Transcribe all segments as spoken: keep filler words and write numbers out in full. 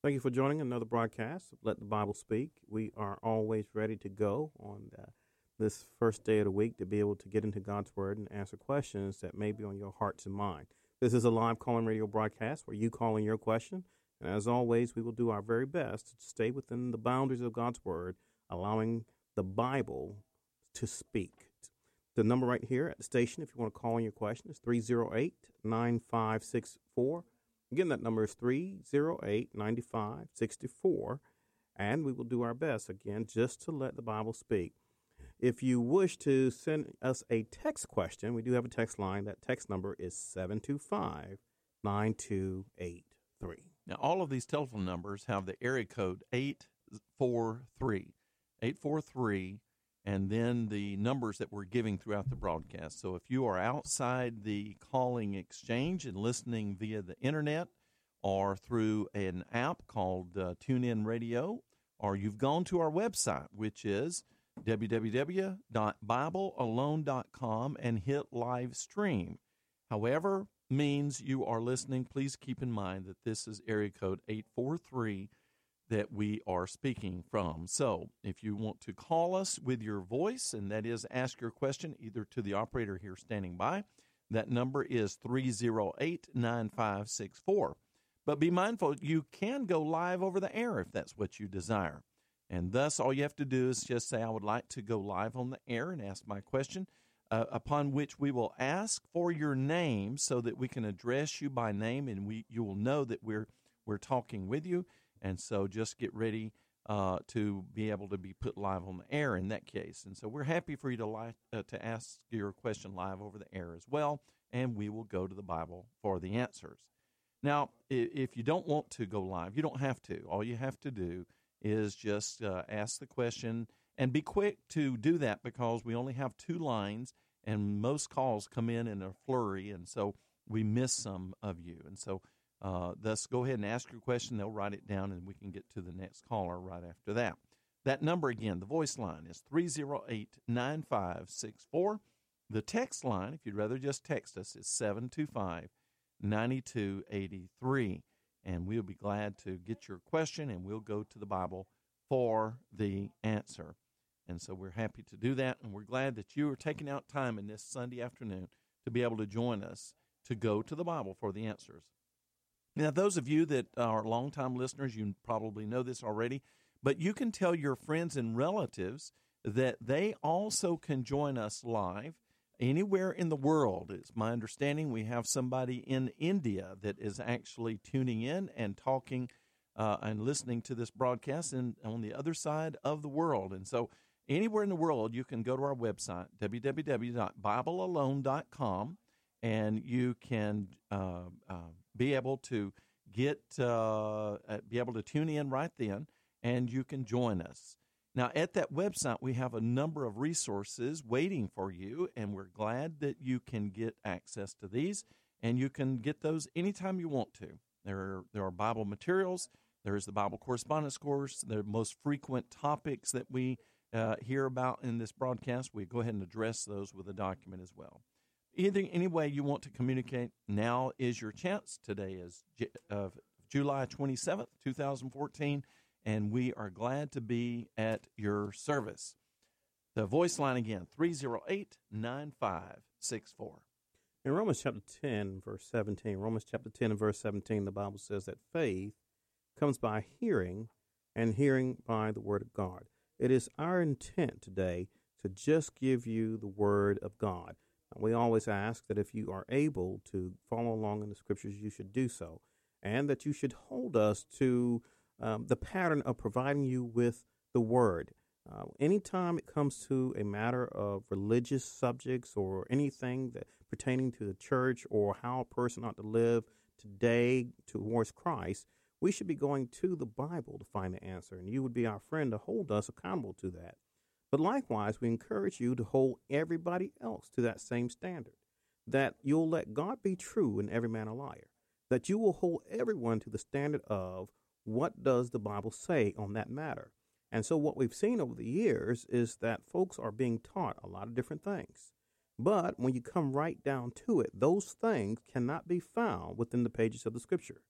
Thank you for joining another broadcast of Let the Bible Speak. We are always ready to go on uh, this first day of the week to be able to get into God's Word and answer questions that may be on your hearts and mind. This is a live call-in radio broadcast where you call in your question. And as always, we will do our very best to stay within the boundaries of God's Word, allowing the Bible to speak. The number right here at the station, if you want to call in your question, is three oh eight, nine five six four. Again, that number is three oh eight, nine five six four, and we will do our best, again, just to let the Bible speak. If you wish to send us a text question, we do have a text line. That text number is seven two five, nine two eight three. Now, all of these telephone numbers have the area code eight four three, eight four three, and then the numbers that we're giving throughout the broadcast. So if you are outside the calling exchange and listening via the internet or through an app called uh, TuneIn Radio, or you've gone to our website, which is w w w dot bible alone dot com, and hit live stream. However means you are listening, please keep in mind that this is area code eight four three that we are speaking from. So if you want to call us with your voice, and that is ask your question either to the operator here standing by, that number is three oh eight, nine five six four. But be mindful, you can go live over the air if that's what you desire. And thus, all you have to do is just say, I would like to go live on the air and ask my question, uh, upon which we will ask for your name so that we can address you by name, and we you will know that we're we're talking with you. And so just get ready uh, to be able to be put live on the air in that case. And so we're happy for you to li- uh, to ask your question live over the air as well, and we will go to the Bible for the answers. Now, if you don't want to go live, you don't have to. All you have to do is just uh, ask the question, and be quick to do that because we only have two lines, and most calls come in in a flurry, and so we miss some of you. And so Uh, thus, go ahead and ask your question. They'll write it down, and we can get to the next caller right after that. That number, again, the voice line is three oh eight, nine five six four. The text line, if you'd rather just text us, is seven two five, nine two eight three. And we'll be glad to get your question, and we'll go to the Bible for the answer. And so we're happy to do that, and we're glad that you are taking out time in this Sunday afternoon to be able to join us to go to the Bible for the answers. Now, those of you that are longtime listeners, you probably know this already, but you can tell your friends and relatives that they also can join us live anywhere in the world. It's my understanding we have somebody in India that is actually tuning in and talking uh, and listening to this broadcast and on the other side of the world. And so anywhere in the world, you can go to our website, w w w dot bible alone dot com, and you can uh, uh, be able to get uh, be able to tune in right then, and you can join us. Now, at that website, we have a number of resources waiting for you, and we're glad that you can get access to these, and you can get those anytime you want to. There are, there are Bible materials. There's the Bible correspondence course. The most frequent topics that we uh, hear about in this broadcast, we go ahead and address those with a document as well. Either any way you want to communicate, now is your chance. Today is uh, July twenty-seventh, twenty fourteen, and we are glad to be at your service. The voice line again, three oh eight, nine five six four. In Romans chapter ten, verse seventeen, Romans chapter ten and verse seventeen, the Bible says that faith comes by hearing, and hearing by the word of God. It is our intent today to just give you the word of God. We always ask that if you are able to follow along in the scriptures, you should do so, and that you should hold us to um, the pattern of providing you with the word. Uh, anytime it comes to a matter of religious subjects or anything that pertaining to the church or how a person ought to live today towards Christ, we should be going to the Bible to find the answer, and you would be our friend to hold us accountable to that. But likewise, we encourage you to hold everybody else to that same standard, that you'll let God be true and every man a liar, that you will hold everyone to the standard of what does the Bible say on that matter. And so what we've seen over the years is that folks are being taught a lot of different things. But when you come right down to it, those things cannot be found within the pages of the scripture.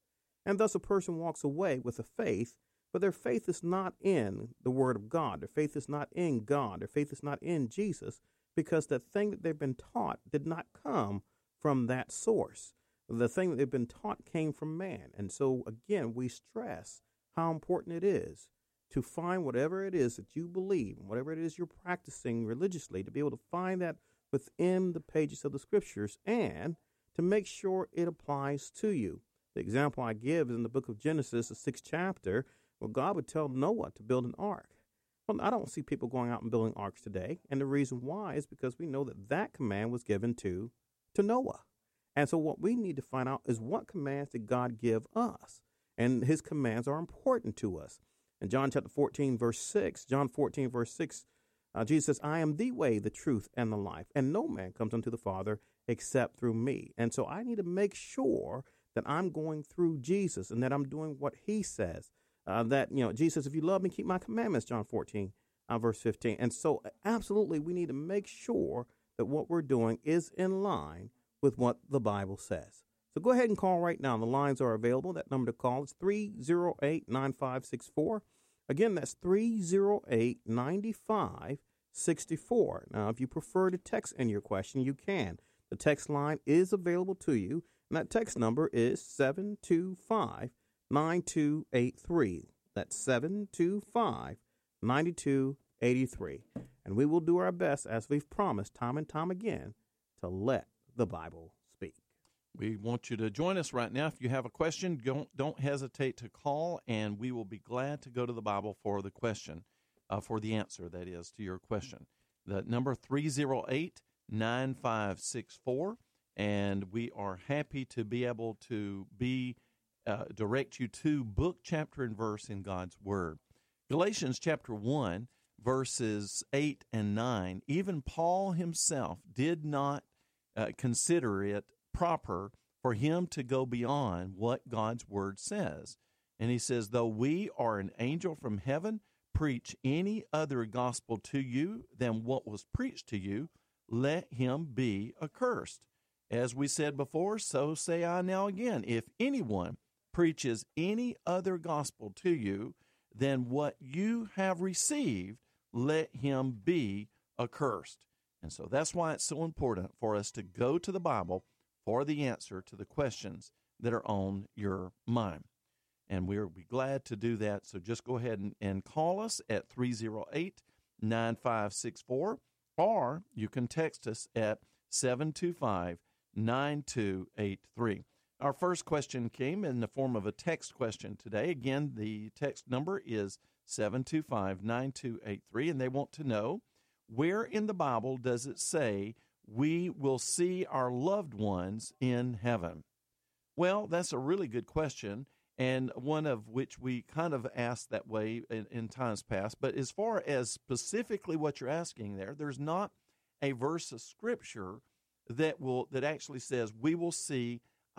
And thus a person walks away with a faith, but their faith is not in the Word of God. Their faith is not in God. Their faith is not in Jesus, because the thing that they've been taught did not come from that source. The thing that they've been taught came from man. And so, again, we stress how important it is to find whatever it is that you believe, whatever it is you're practicing religiously, to be able to find that within the pages of the Scriptures and to make sure it applies to you. The example I give is in the book of Genesis, the sixth chapter, where God would tell Noah to build an ark. Well, I don't see people going out and building arks today, and the reason why is because we know that that command was given to, to Noah. And so what we need to find out is, what commands did God give us? And his commands are important to us. In John chapter fourteen, verse six, John fourteen, verse six, uh, Jesus says, I am the way, the truth, and the life, and no man comes unto the Father except through me. And so I need to make sure that I'm going through Jesus and that I'm doing what he says. Uh, that, you know, Jesus, if you love me, keep my commandments, John fourteen, uh, verse fifteen. And so absolutely we need to make sure that what we're doing is in line with what the Bible says. So go ahead and call right now. The lines are available. That number to call is three oh eight, nine five six four. Again, that's three oh eight, nine five six four. Now, if you prefer to text in your question, you can. The text line is available to you, and that text number is seven two five, nine two eight three. That's seven two five, nine two eight three. And we will do our best, as we've promised time and time again, to let the Bible speak. We want you to join us right now. If you have a question, don't, don't hesitate to call, and we will be glad to go to the Bible for the question, uh, for the answer, that is, to your question. The number three oh eight, nine five six four, and we are happy to be able to be uh, direct you to book, chapter, and verse in God's Word. Galatians chapter one, verses eight and nine, even Paul himself did not uh, consider it proper for him to go beyond what God's Word says. And he says, though we or an angel from heaven preach any other gospel to you than what was preached to you, let him be accursed. As we said before, so say I now again, if anyone preaches any other gospel to you than what you have received, let him be accursed. And so that's why it's so important for us to go to the Bible for the answer to the questions that are on your mind. And we'll be glad to do that. So just go ahead and, and call us at three oh eight, nine five six four, or you can text us at seven two five, nine two eight three. Our first question came in the form of a text question today. Again, the text number is seven two five, nine two eight three, and they want to know, where in the Bible does it say we will see our loved ones in heaven? Well, that's a really good question, and one of which we kind of asked that way in, in times past. But as far as specifically what you're asking there, there's not a verse of Scripture that will that actually says we will see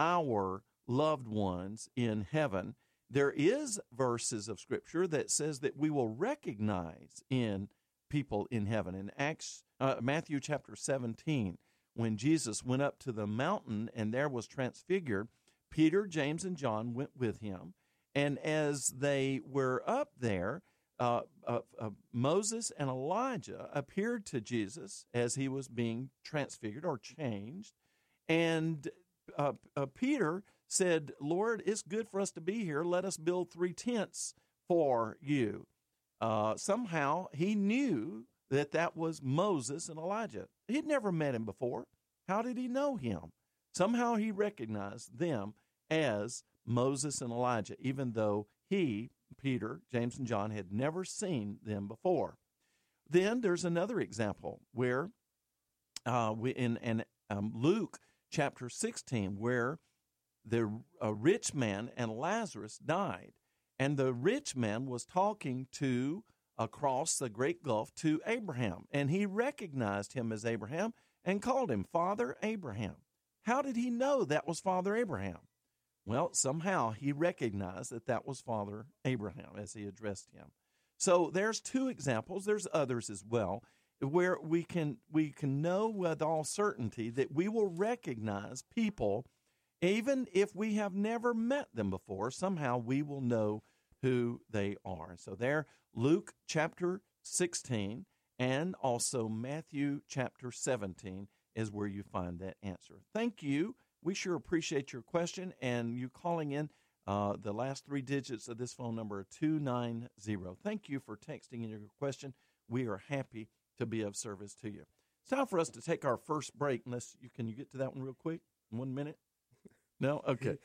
our loved ones in heaven. There is verses of Scripture that says that we will recognize in people in heaven. In Acts, uh, Matthew chapter seventeen, when Jesus went up to the mountain and there was transfigured, Peter, James, and John went with him. And as they were up there, uh, uh, uh, Moses and Elijah appeared to Jesus as he was being transfigured or changed. And uh, uh, Peter said, Lord, it's good for us to be here. Let us build three tents for you. Uh, somehow he knew that that was Moses and Elijah. He'd never met him before. How did he know him? Somehow he recognized them as Moses and Elijah, even though he, Peter, James, and John had never seen them before. Then there's another example where uh, we, in, in um, Luke chapter sixteen, where the a rich man and Lazarus died. And the rich man was talking to, across the great gulf, to Abraham. And he recognized him as Abraham and called him Father Abraham. How did he know that was Father Abraham? Well, somehow he recognized that that was Father Abraham as he addressed him. So there's two examples. There's others as well, where we can we can know with all certainty that we will recognize people Even if we have never met them before, somehow we will know who they are. And so there, Luke chapter sixteen and also Matthew chapter seventeen is where you find that answer. Thank you. We sure appreciate your question and you calling in. Uh, the last three digits of this phone number are two nine zero. Thank you for texting in your question. We are happy to be of service to you. It's time for us to take our first break. Unless you can you get to that one real quick in one minute? No? Okay.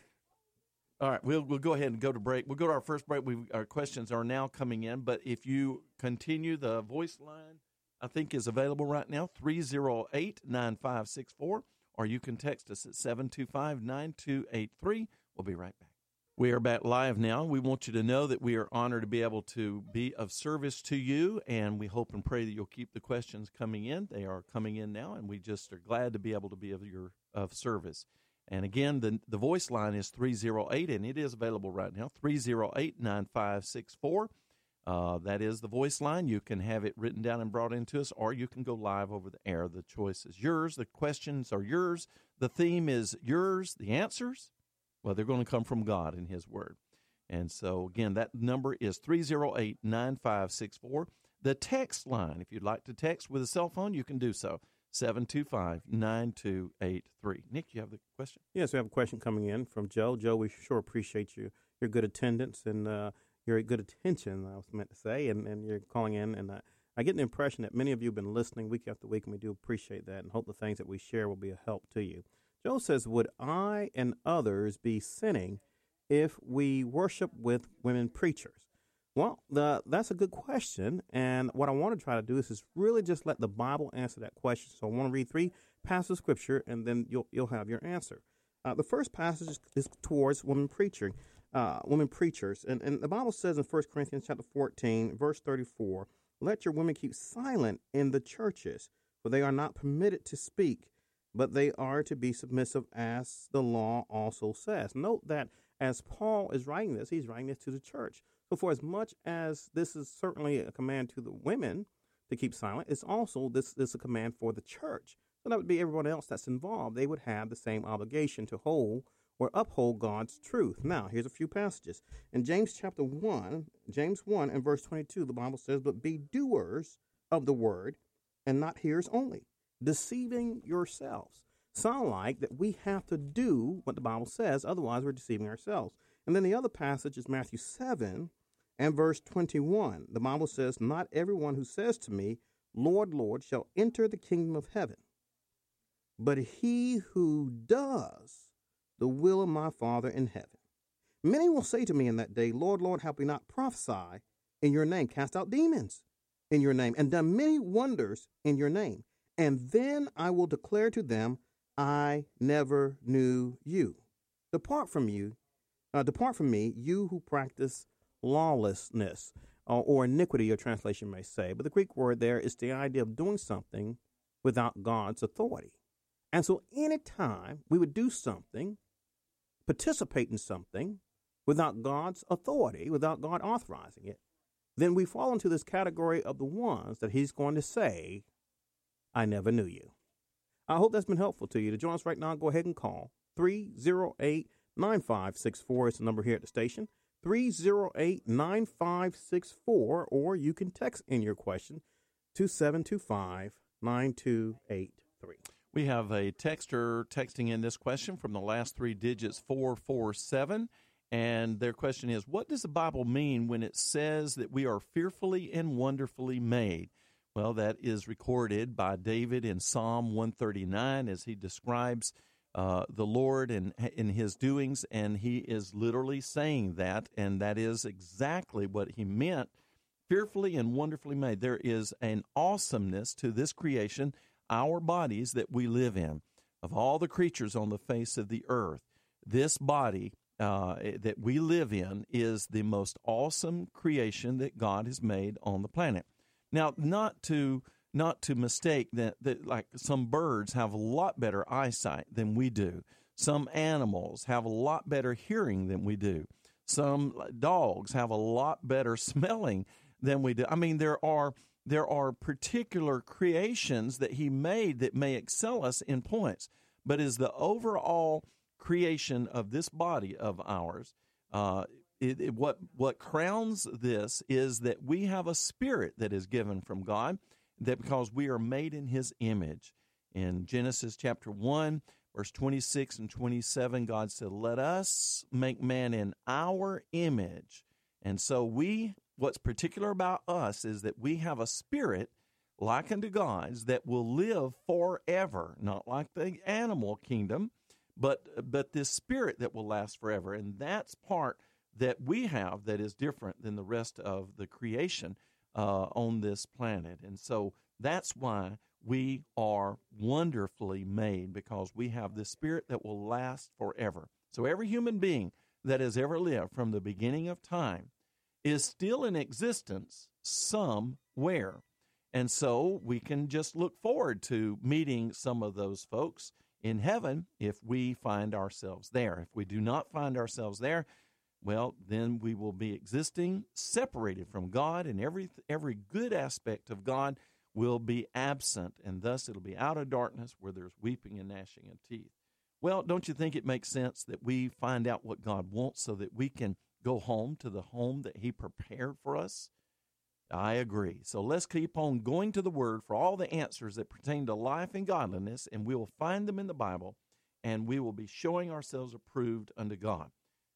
All right, we'll we'll go ahead and go to break. We'll go to our first break. We, our questions are now coming in, but if you continue, the voice line, I think, is available right now, three oh eight, nine five six four, or you can text us at seven two five, nine two eight three. We'll be right back. We are back live now. We want you to know that we are honored to be able to be of service to you, and we hope and pray that you'll keep the questions coming in. They are coming in now, and we just are glad to be able to be of your of service. And again, the the voice line is three oh eight, and it is available right now, three oh eight, nine five six four. Uh, that is the voice line. You can have it written down and brought into us, or you can go live over the air. The choice is yours. The questions are yours. The theme is yours. The answers, well, they're going to come from God and His Word. And so, again, that number is three oh eight, nine five six four. The text line, if you'd like to text with a cell phone, you can do so. seven two five, nine two eight three. Nick, you have the question? Yes, we have a question coming in from Joe. Joe, we sure appreciate you, your good attendance and uh, your good attention, I was meant to say, and, and you're calling in. And uh, I get the impression that many of you have been listening week after week, and we do appreciate that and hope the things that we share will be a help to you. Joe says, would I and others be sinning if we worship with women preachers? Well, the, that's a good question, and what I want to try to do is, is really just let the Bible answer that question. So I want to read three passages of Scripture, and then you'll you'll have your answer. Uh, the first passage is, is towards women preaching, uh, women preachers, and, and the Bible says in First Corinthians chapter fourteen, verse thirty-four, let your women keep silent in the churches, for they are not permitted to speak, but they are to be submissive, as the law also says. Note that as Paul is writing this, he's writing this to the church. So for as much as this is certainly a command to the women to keep silent, it's also this, this is a command for the church. So that would be everyone else that's involved. They would have the same obligation to hold or uphold God's truth. Now, here's a few passages. In James chapter one, James one and verse twenty-two, the Bible says, but be doers of the word and not hearers only, deceiving yourselves. Sound like that we have to do what the Bible says, otherwise we're deceiving ourselves. And then the other passage is Matthew seven and verse twenty-one. The Bible says, not everyone who says to me, Lord, Lord, shall enter the kingdom of heaven, but he who does the will of my Father in heaven. Many will say to me in that day, Lord, Lord, have we not prophesied in your name, cast out demons in your name, and done many wonders in your name? And then I will declare to them, I never knew you. Depart from you, uh, depart from me, you who practice lawlessness, uh, or iniquity, your translation may say. But the Greek word there is the idea of doing something without God's authority. And so anytime we would do something, participate in something without God's authority, without God authorizing it, then we fall into this category of the ones that he's going to say, I never knew you. I hope that's been helpful to you. To join us right now, go ahead and call three oh eight, nine five six four. It's the number here at the station, three oh eight, nine five six four, or you can text in your question to seven two five, nine two eight three. We have a texter texting in this question from the last three digits, four four seven. And their question is, what does the Bible mean when it says that we are fearfully and wonderfully made? Well, that is recorded by David in Psalm one thirty-nine as he describes uh, the Lord and in his doings, and he is literally saying that, and that is exactly what he meant, fearfully and wonderfully made. There is an awesomeness to this creation, our bodies that we live in. Of all the creatures on the face of the earth, this body uh, that we live in is the most awesome creation that God has made on the planet. Now, not to not to mistake that, that like some birds have a lot better eyesight than we do. Some animals have a lot better hearing than we do. Some dogs have a lot better smelling than we do. I mean, there are there are particular creations that he made that may excel us in points. But as the overall creation of this body of ours, uh, it, it, what what crowns this is that we have a spirit that is given from God, that because we are made in His image. In Genesis chapter one, verse twenty-six and twenty-seven, God said, "Let us make man in our image." And so we, what's particular about us is that we have a spirit like unto God's that will live forever, not like the animal kingdom, but but this spirit that will last forever. And that's part that we have that is different than the rest of the creation uh, on this planet. And so that's why we are wonderfully made, because we have this spirit that will last forever. So every human being that has ever lived from the beginning of time is still in existence somewhere. And so we can just look forward to meeting some of those folks in heaven if we find ourselves there. If we do not find ourselves there, well, then we will be existing separated from God, and every every good aspect of God will be absent, and thus it'll be out of darkness where there's weeping and gnashing of teeth. Well, don't you think it makes sense that we find out what God wants so that we can go home to the home that He prepared for us? I agree. So let's keep on going to the Word for all the answers that pertain to life and godliness, and we will find them in the Bible, and we will be showing ourselves approved unto God.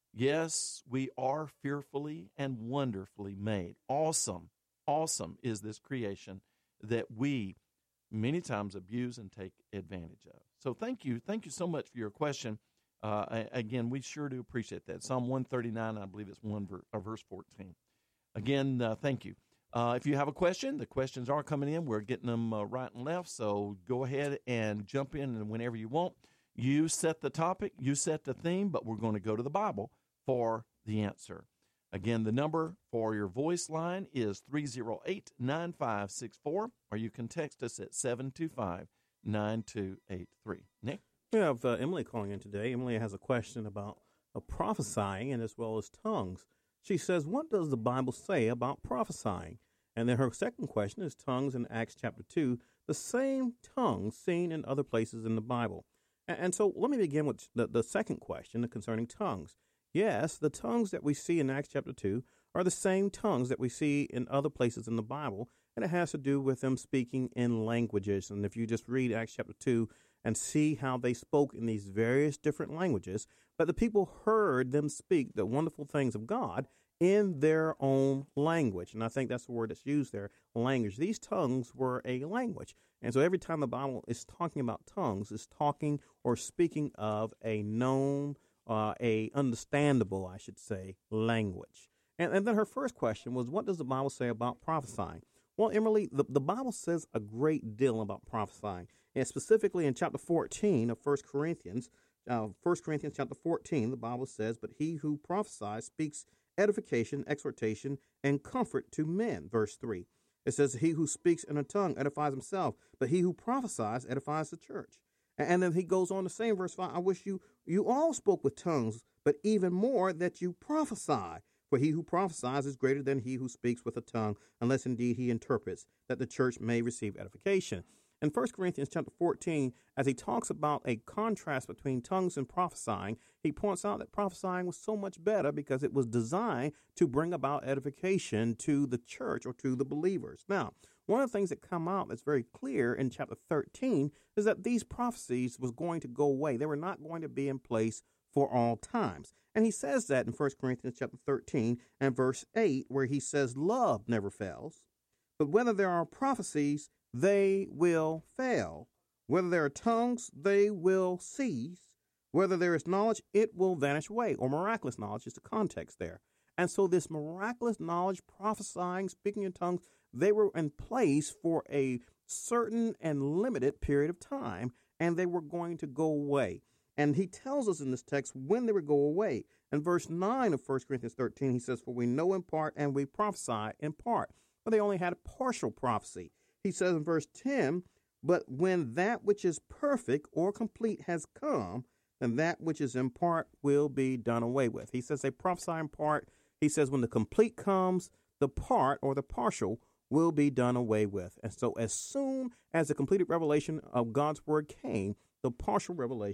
Yes, we are fearfully and wonderfully made. Awesome, awesome is this creation that we many times abuse and take advantage of. So thank you. Thank you so much for your question. Uh, again, we sure do appreciate that. Psalm one thirty-nine, I believe it's one ver- uh, verse fourteen. Again, uh, thank you. Uh, if you have a question, the questions are coming in. We're getting them uh, right and left, so go ahead and jump in and whenever you want. You set the topic, you set the theme, but we're going to go to the Bible for the answer. Again, the number for your voice line is three oh eight, nine five six four, or you can text us at seven two five, nine two eight three. Nick? We have uh, Emily calling in today. Emily has a question about uh, prophesying and as well as tongues. She says, what does the Bible say about prophesying? And then her second question is tongues in Acts chapter two, the same tongues seen in other places in the Bible. And, and so let me begin with the, the second question concerning tongues. Yes, the tongues that we see in Acts chapter two are the same tongues that we see in other places in the Bible, and it has to do with them speaking in languages. And if you just read Acts chapter two and see how they spoke in these various different languages, but the people heard them speak the wonderful things of God in their own language. And I think that's the word that's used there, language. These tongues were a language. And so every time the Bible is talking about tongues, it's talking or speaking of a known, uh, a understandable, I should say, language. And, and then her first question was, what does the Bible say about prophesying? Well, Emily, the, the Bible says a great deal about prophesying. And specifically in chapter fourteen of First Corinthians, uh, First Corinthians chapter fourteen, the Bible says, but he who prophesies speaks edification, exhortation, and comfort to men. Verse three. It says, he who speaks in a tongue edifies himself, but he who prophesies edifies the church. And then he goes on to say in verse five, I wish you, you all spoke with tongues, but even more that you prophesy. For he who prophesies is greater than he who speaks with a tongue, unless indeed he interprets, that the church may receive edification. In First Corinthians chapter fourteen, as he talks about a contrast between tongues and prophesying, he points out that prophesying was so much better because it was designed to bring about edification to the church or to the believers. Now, one of the things that come out that's very clear in chapter thirteen is that these prophecies was going to go away. They were not going to be in place for all times. And he says that in First Corinthians chapter thirteen and verse eight, where he says, love never fails, but whether there are prophecies, they will fail. Whether there are tongues, they will cease. Whether there is knowledge, it will vanish away. Or miraculous knowledge is the context there. And so this miraculous knowledge, prophesying, speaking in tongues, they were in place for a certain and limited period of time, and they were going to go away. And he tells us in this text when they would go away. In verse nine of First Corinthians thirteen, he says, for we know in part and we prophesy in part. But they only had a partial prophecy. He says in verse ten, but when that which is perfect or complete has come, then that which is in part will be done away with. He says they prophesy in part. He says when the complete comes, the part or the partial will be done away with. And so as soon as the completed revelation of God's word came, the partial revelation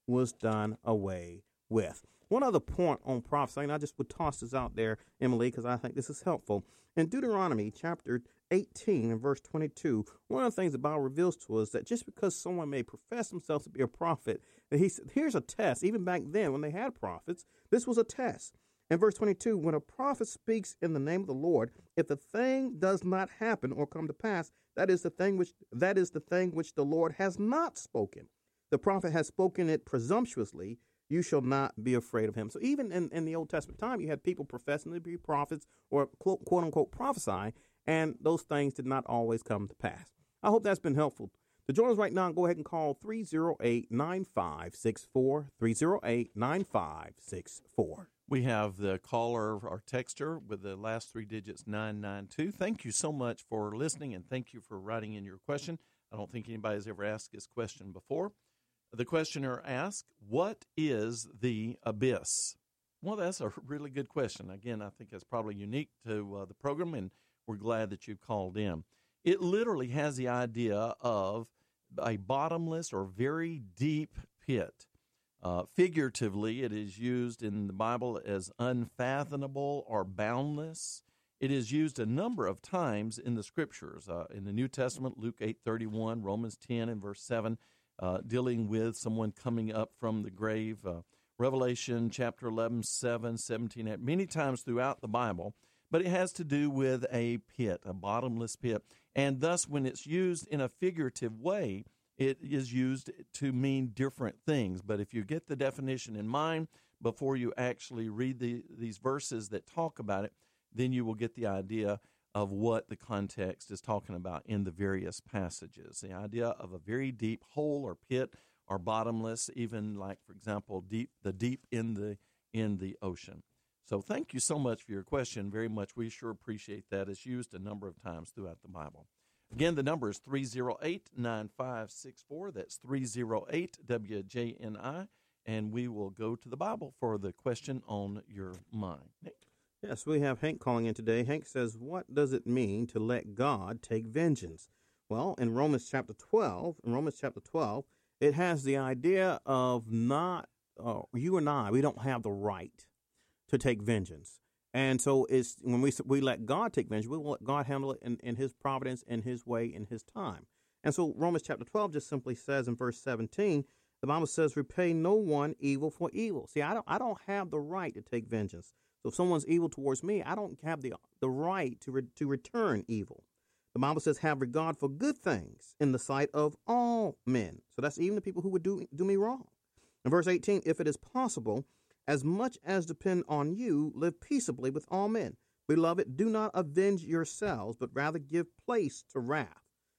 was done away with. One other point on prophecy, and I just would toss this out there, Emily, because I think this is helpful. In Deuteronomy chapter eighteen and verse twenty-two, one of the things the Bible reveals to us that just because someone may profess themselves to be a prophet, that he said, here's a test. Even back then when they had prophets, this was a test. In verse twenty-two, when a prophet speaks in the name of the Lord, if the thing does not happen or come to pass, that is the thing which that is the thing which the Lord has not spoken. The prophet has spoken it presumptuously. You shall not be afraid of him. So even in, in the Old Testament time, you had people professing to be prophets or quote, quote unquote prophesy, and those things did not always come to pass. I hope that's been helpful. To join us right now, go ahead and call three oh eight, nine five six four, three oh eight, nine five six four. We have the caller or texter with the last three digits, nine nine two. Thank you so much for listening, and thank you for writing in your question. I don't think anybody's ever asked this question before. The questioner asked, what is the abyss? Well, that's a really good question. Again, I think that's probably unique to uh, the program, and we're glad that you called in. It literally has the idea of a bottomless or very deep pit. Uh, figuratively, it is used in the Bible as unfathomable or boundless. It is used a number of times in the Scriptures. Uh, in the New Testament, Luke eight thirty-one, Romans ten and verse seven, uh, dealing with someone coming up from the grave. Uh, Revelation chapter eleven, seven, seventeen, many times throughout the Bible. But it has to do with a pit, a bottomless pit. And thus, when it's used in a figurative way, it is used to mean different things. But if you get the definition in mind before you actually read the, these verses that talk about it, then you will get the idea of what the context is talking about in the various passages. The idea of a very deep hole or pit or bottomless, even like, for example, deep the deep in the in the ocean. So thank you so much for your question. Very much. We sure appreciate that. It's used a number of times throughout the Bible. Again, the number is three oh eight, nine five six four. That's three oh eight W J N I. And we will go to the Bible for the question on your mind. Nick? Yes, we have Hank calling in today. Hank says, what does it mean to let God take vengeance? Well, in Romans chapter twelve, in Romans chapter twelve, it has the idea of not, uh, you and I, we don't have the right to take vengeance. And so it's when we we let God take vengeance, we will let God handle it in, in his providence, in his way, in his time. And so Romans chapter twelve just simply says in verse seventeen, the Bible says, repay no one evil for evil. See, I don't I don't have the right to take vengeance. So if someone's evil towards me, I don't have the the right to re, to return evil. The Bible says, have regard for good things in the sight of all men. So that's even the people who would do, do me wrong. In verse eighteen, if it is possible, as much as depend on you, live peaceably with all men. Beloved, do not avenge yourselves, but rather give place to wrath.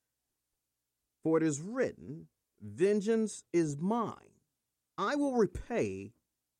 For it is written, vengeance is mine. I will repay,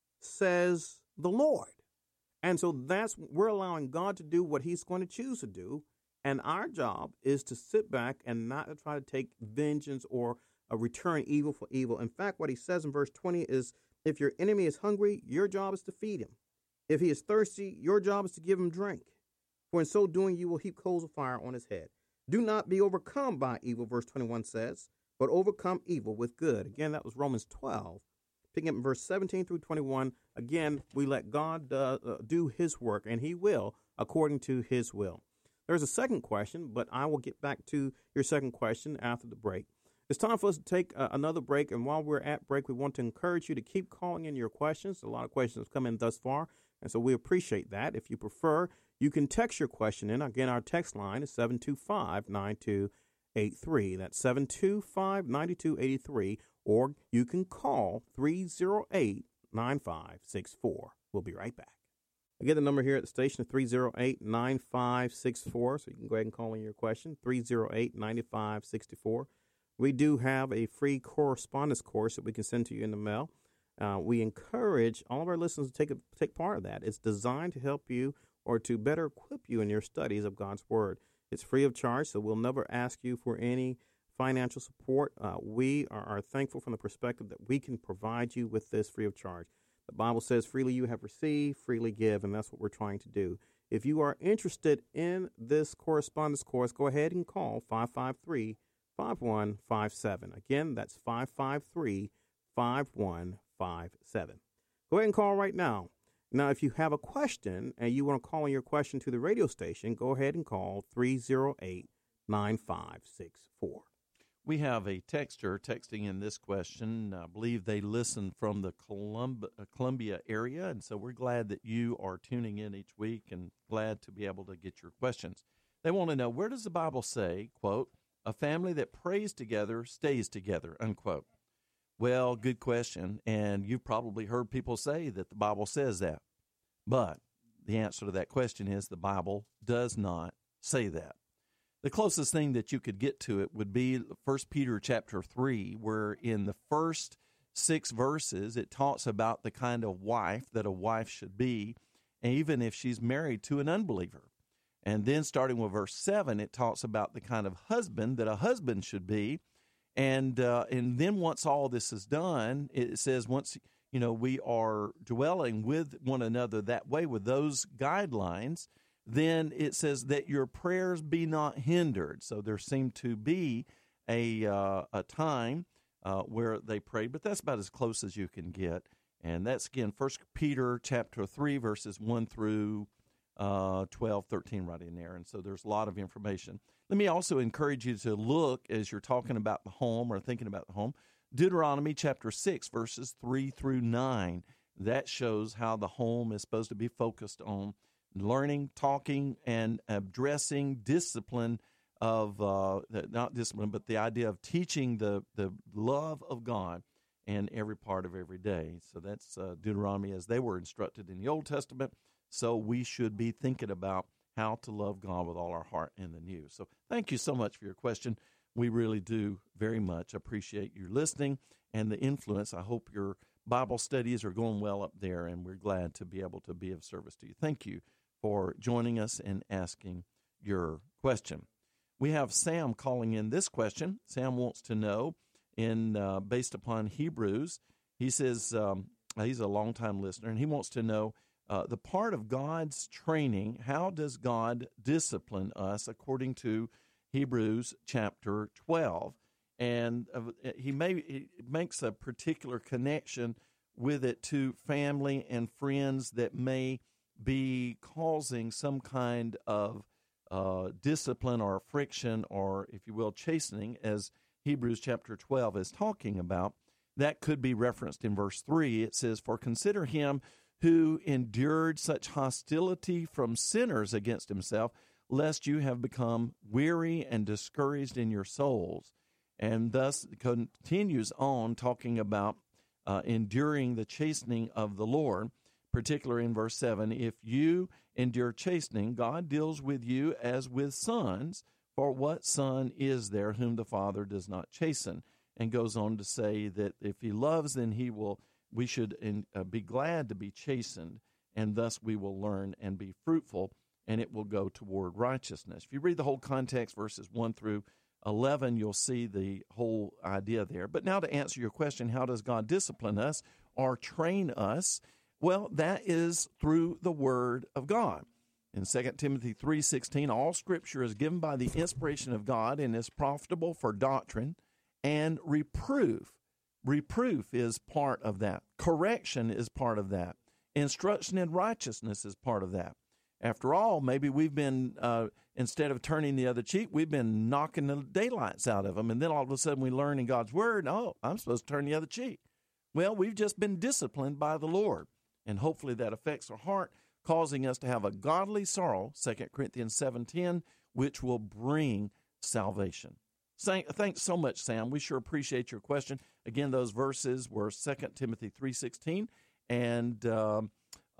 says the Lord. And so that's, we're allowing God to do what he's going to choose to do. And our job is to sit back and not to try to take vengeance or uh, return evil for evil. In fact, what he says in verse twenty is, if your enemy is hungry, your job is to feed him. If he is thirsty, your job is to give him drink. For in so doing, you will heap coals of fire on his head. Do not be overcome by evil, verse twenty-one says, but overcome evil with good. Again, that was Romans twelve. Picking up in verse seventeen through twenty-one, again, we let God uh, uh, do his work, and he will, according to his will. There's a second question, but I will get back to your second question after the break. It's time for us to take uh, another break, and while we're at break, we want to encourage you to keep calling in your questions. A lot of questions have come in thus far, and so we appreciate that. If you prefer, you can text your question in. Again, our text line is seven two five, nine two eight three. That's seven two five, nine two eight three, or you can call three oh eight, nine five six four. We'll be right back. Again, the number here at the station is three oh eight, nine five six four, so you can go ahead and call in your question, three oh eight, nine five six four. We do have a free correspondence course that we can send to you in the mail. Uh, we encourage all of our listeners to take a, take part of that. It's designed to help you or to better equip you in your studies of God's Word. It's free of charge, so we'll never ask you for any financial support. Uh, we are, are thankful from the perspective that we can provide you with this free of charge. The Bible says, freely you have received, freely give, and that's what we're trying to do. If you are interested in this correspondence course, go ahead and call five five three, five one five seven. Again, that's five five three, five one five seven. Go ahead and call right now. Now, if you have a question and you want to call in your question to the radio station, go ahead and call three oh eight, nine five six four. We have a texter texting in this question. I believe they listen from the Colum- Columbia area, and so we're glad that you are tuning in each week and glad to be able to get your questions. They want to know, where does the Bible say, quote, a family that prays together stays together, unquote? Well, good question, and you've probably heard people say that the Bible says that. But the answer to that question is the Bible does not say that. The closest thing that you could get to it would be First Peter chapter three, where in the first six verses it talks about the kind of wife that a wife should be, even if she's married to an unbeliever. And then starting with verse seven, it talks about the kind of husband that a husband should be. And uh, and then once all this is done, it says once, you know, we are dwelling with one another that way with those guidelines, then it says that your prayers be not hindered. So there seemed to be a uh, a time uh, where they prayed, but that's about as close as you can get. And that's, again, First Peter chapter three, verses one through uh, twelve, thirteen, right in there. And so there's a lot of information. Let me also encourage you to look, as you're talking about the home or thinking about the home, Deuteronomy chapter six, verses three through nine. That shows how the home is supposed to be focused on learning, talking, and addressing discipline of, uh, not discipline, but the idea of teaching the, the love of God in every part of every day. So that's uh, Deuteronomy as they were instructed in the Old Testament. So we should be thinking about how to love God with all our heart in the New. So thank you so much for your question. We really do very much appreciate you listening and the influence. I hope your Bible studies are going well up there, and we're glad to be able to be of service to you. Thank you for joining us and asking your question. We have Sam calling in this question. Sam wants to know, in uh, based upon Hebrews, he says um, he's a longtime listener, and he wants to know uh, the part of God's training. How does God discipline us according to Hebrews chapter twelve? And uh, he may he makes a particular connection with it to family and friends that may be causing some kind of uh, discipline or friction or, if you will, chastening, as Hebrews chapter twelve is talking about. That could be referenced in verse three. It says, "For consider him who endured such hostility from sinners against himself, lest you have become weary and discouraged in your souls." And thus continues on talking about uh, enduring the chastening of the Lord. Particularly in verse seven, if you endure chastening, God deals with you as with sons, for what son is there whom the Father does not chasten? And goes on to say that if he loves, then he will, we should in, uh, be glad to be chastened, and thus we will learn and be fruitful, and it will go toward righteousness. If you read the whole context, verses one through eleven, you'll see the whole idea there. But now to answer your question, how does God discipline us or train us? Well, that is through the Word of God. In Second Timothy three sixteen, all Scripture is given by the inspiration of God and is profitable for doctrine and reproof. Reproof is part of that. Correction is part of that. Instruction in righteousness is part of that. After all, maybe we've been, uh, instead of turning the other cheek, we've been knocking the daylights out of them. And then all of a sudden we learn in God's Word, oh, I'm supposed to turn the other cheek. Well, we've just been disciplined by the Lord. And hopefully that affects our heart, causing us to have a godly sorrow, Second Corinthians seven ten, which will bring salvation. Thanks so much, Sam. We sure appreciate your question. Again, those verses were Second Timothy three sixteen, and um,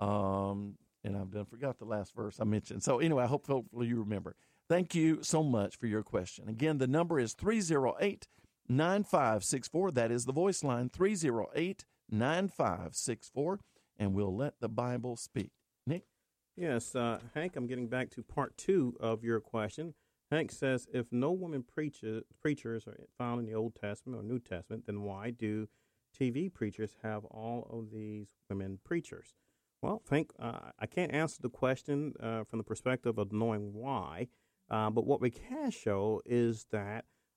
um, and I've done forgot the last verse I mentioned. So anyway, I hope hopefully you remember. Thank you so much for your question. Again, the number is three oh eight, nine five six four. That is the voice line, three oh eight, nine five six four. And we'll let the Bible speak. Nick? Yes, uh, Hank, I'm getting back to part two of your question. Hank says, if no women preacher, preachers are found in the Old Testament or New Testament, then why do T V preachers have all of these women preachers? Well, Hank, uh, I can't answer the question uh, from the perspective of knowing why, uh, but what we can show is that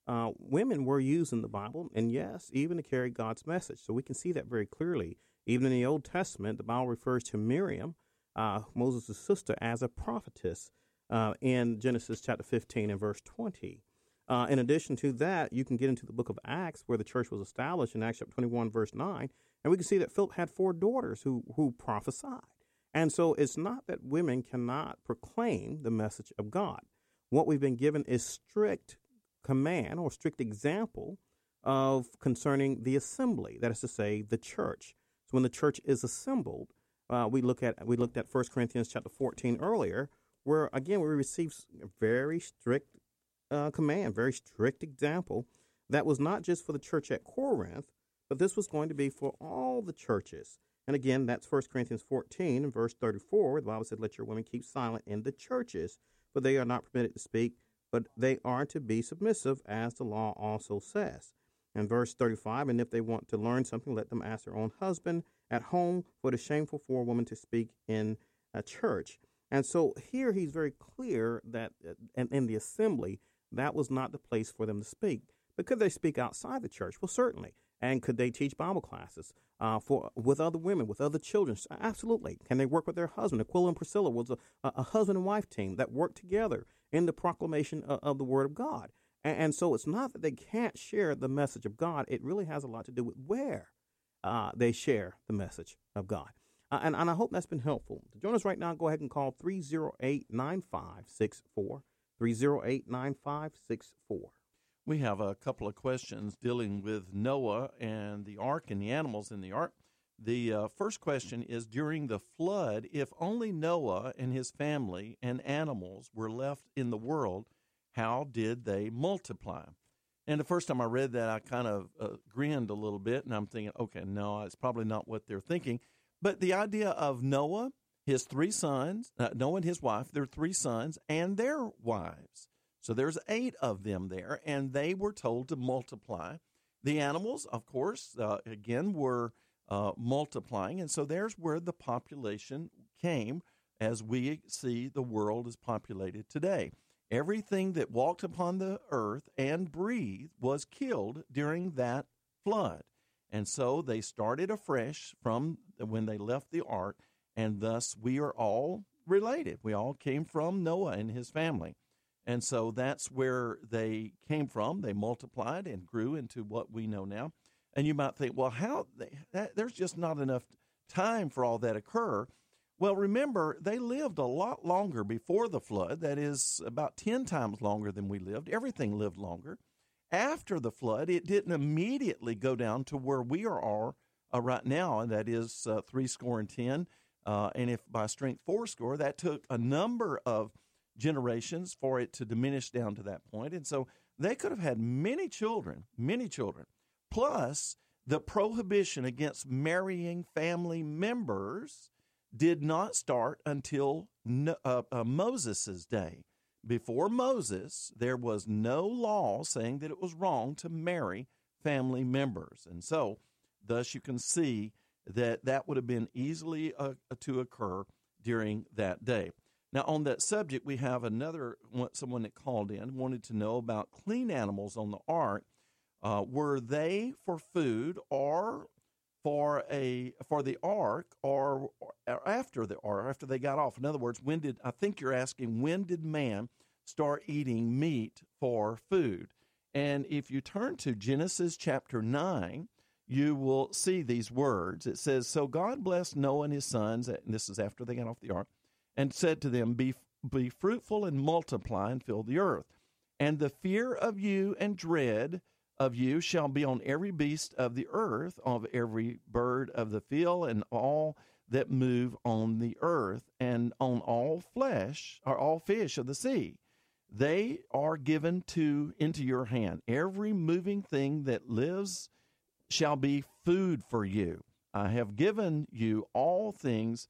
uh, women were used in the Bible, and yes, even to carry God's message. So we can see that very clearly. Even in the Old Testament, the Bible refers to Miriam, uh, Moses' sister, as a prophetess uh, in Genesis chapter fifteen and verse twenty. Uh, in addition to that, you can get into the book of Acts, where the church was established in Acts chapter twenty-one, verse nine, and we can see that Philip had four daughters who, who prophesied. And so it's not that women cannot proclaim the message of God. What we've been given is strict command or strict example of concerning the assembly, that is to say, the church. So when the church is assembled, uh, we look at we looked at First Corinthians chapter fourteen earlier, where again we receive a very strict uh, command, very strict example that was not just for the church at Corinth, but this was going to be for all the churches. And again, that's First Corinthians fourteen and verse thirty-four, where the Bible said, "Let your women keep silent in the churches, for they are not permitted to speak, but they are to be submissive, as the law also says." And verse thirty-five, "And if they want to learn something, let them ask their own husband at home, for it is shameful for a woman to speak in a church." And so here he's very clear that uh, in, in the assembly, that was not the place for them to speak. But could they speak outside the church? Well, certainly. And could they teach Bible classes uh, for with other women, with other children? Absolutely. Can they work with their husband? Aquila and Priscilla was a, a husband and wife team that worked together in the proclamation of, of the Word of God. And, and so it's not that they can't share the message of God. It really has a lot to do with where uh, they share the message of God. Uh, and, and I hope that's been helpful. To join us right now, go ahead and call three oh eight, nine five six four, three oh eight, nine five six four. We have a couple of questions dealing with Noah and the ark and the animals in the ark. The uh, first question is, during the flood, if only Noah and his family and animals were left in the world, how did they multiply? And the first time I read that, I kind of uh, grinned a little bit, and I'm thinking, okay, no, it's probably not what they're thinking. But the idea of Noah, his three sons, uh, Noah and his wife, their three sons, and their wives. So there's eight of them there, and they were told to multiply. The animals, of course, uh, again, were uh, multiplying, and so there's where the population came as we see the world is populated today. Everything that walked upon the earth and breathed was killed during that flood. And so they started afresh from when they left the ark, and thus we are all related. We all came from Noah and his family. And so that's where they came from. They multiplied and grew into what we know now. And you might think, well, how they, that, there's just not enough time for all that occur. Well, remember, they lived a lot longer before the flood. That is about ten times longer than we lived. Everything lived longer. After the flood, it didn't immediately go down to where we are uh, right now, and that is uh, three score and ten. Uh, and if by strength four score, that took a number of generations for it to diminish down to that point. And so they could have had many children, many children. Plus, the prohibition against marrying family members did not start until uh, uh, Moses' day. Before Moses, there was no law saying that it was wrong to marry family members. And so, thus you can see that that would have been easily uh, to occur during that day. Now, on that subject, we have another someone that called in, wanted to know about clean animals on the ark. Uh, were they for food or for a for the ark, or, or after the or after they got off? In other words, when did I think you're asking when did man start eating meat for food? And if you turn to Genesis chapter nine, you will see these words. It says, "So God blessed Noah and his sons," and this is after they got off the ark, "and said to them, be, be fruitful and multiply and fill the earth. And the fear of you and dread of you shall be on every beast of the earth, of every bird of the field, and all that move on the earth, and on all flesh, or all fish of the sea. They are given to into your hand. Every moving thing that lives shall be food for you. I have given you all things,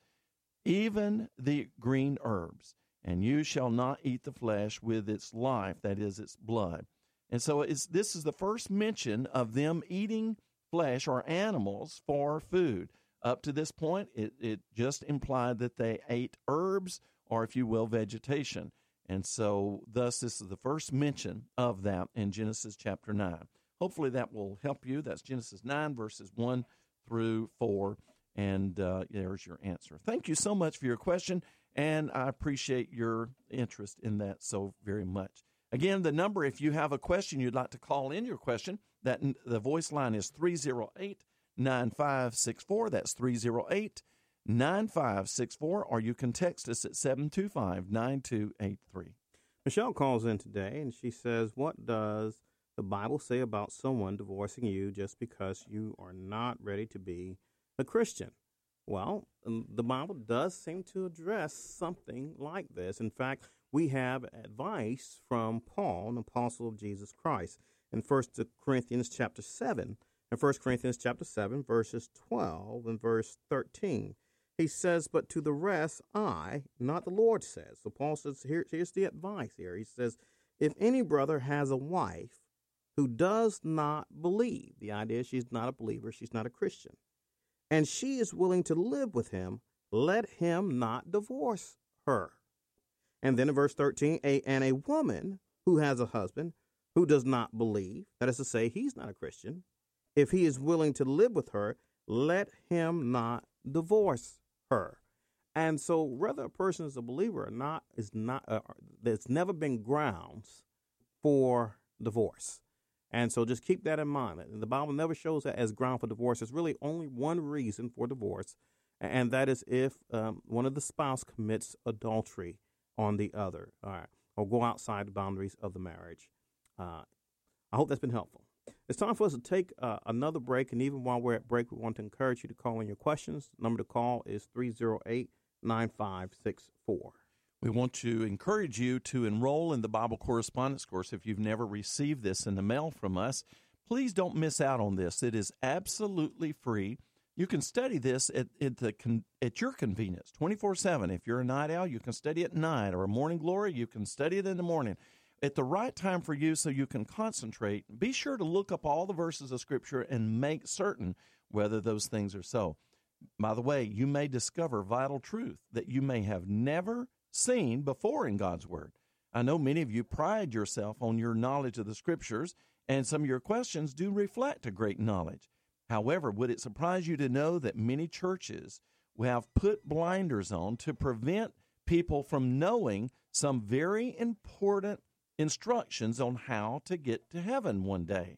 even the green herbs, and you shall not eat the flesh with its life, that is, its blood." And so it's, this is the first mention of them eating flesh or animals for food. Up to this point, it, it just implied that they ate herbs or, if you will, vegetation. And so, thus, this is the first mention of that in Genesis chapter nine. Hopefully that will help you. That's Genesis nine, verses one through four. And uh, there's your answer. Thank you so much for your question, and I appreciate your interest in that so very much. Again, the number, if you have a question you'd like to call in your question, that the voice line is three oh eight, nine five six four. That's three oh eight, nine five six four, or you can text us at seven two five, nine two eight three. Michelle calls in today, and she says, what does the Bible say about someone divorcing you just because you are not ready to be a Christian? Well, the Bible does seem to address something like this. In fact, we have advice from Paul, an apostle of Jesus Christ, in First Corinthians chapter seven, in First Corinthians chapter seven, verses twelve and verse thirteen. He says, but to the rest, I, not the Lord, says. So Paul says, here, here's the advice here. He says, if any brother has a wife who does not believe, the idea is she's not a believer, she's not a Christian, and she is willing to live with him, let him not divorce her. And then in verse thirteen, a, and a woman who has a husband who does not believe, that is to say, he's not a Christian, if he is willing to live with her, let him not divorce her. And so whether a person is a believer or not is not, uh, there's never been grounds for divorce. And so just keep that in mind. The Bible never shows that as ground for divorce. There's really only one reason for divorce, and that is if um, one of the spouse commits adultery on the other, all right, or go outside the boundaries of the marriage. Uh, I hope that's been helpful. It's time for us to take uh, another break, and even while we're at break, we want to encourage you to call in your questions. The number to call is three oh eight, nine five six four. We want to encourage you to enroll in the Bible Correspondence Course. If you've never received this in the mail from us, please don't miss out on this. It is absolutely free. You can study this at, at, the con, at your convenience, twenty-four seven. If you're a night owl, you can study at night, or a morning glory, you can study it in the morning. At the right time for you so you can concentrate, be sure to look up all the verses of Scripture and make certain whether those things are so. By the way, you may discover vital truth that you may have never seen before in God's Word. I know many of you pride yourself on your knowledge of the Scriptures, and some of your questions do reflect a great knowledge. However, would it surprise you to know that many churches have put blinders on to prevent people from knowing some very important instructions on how to get to heaven one day?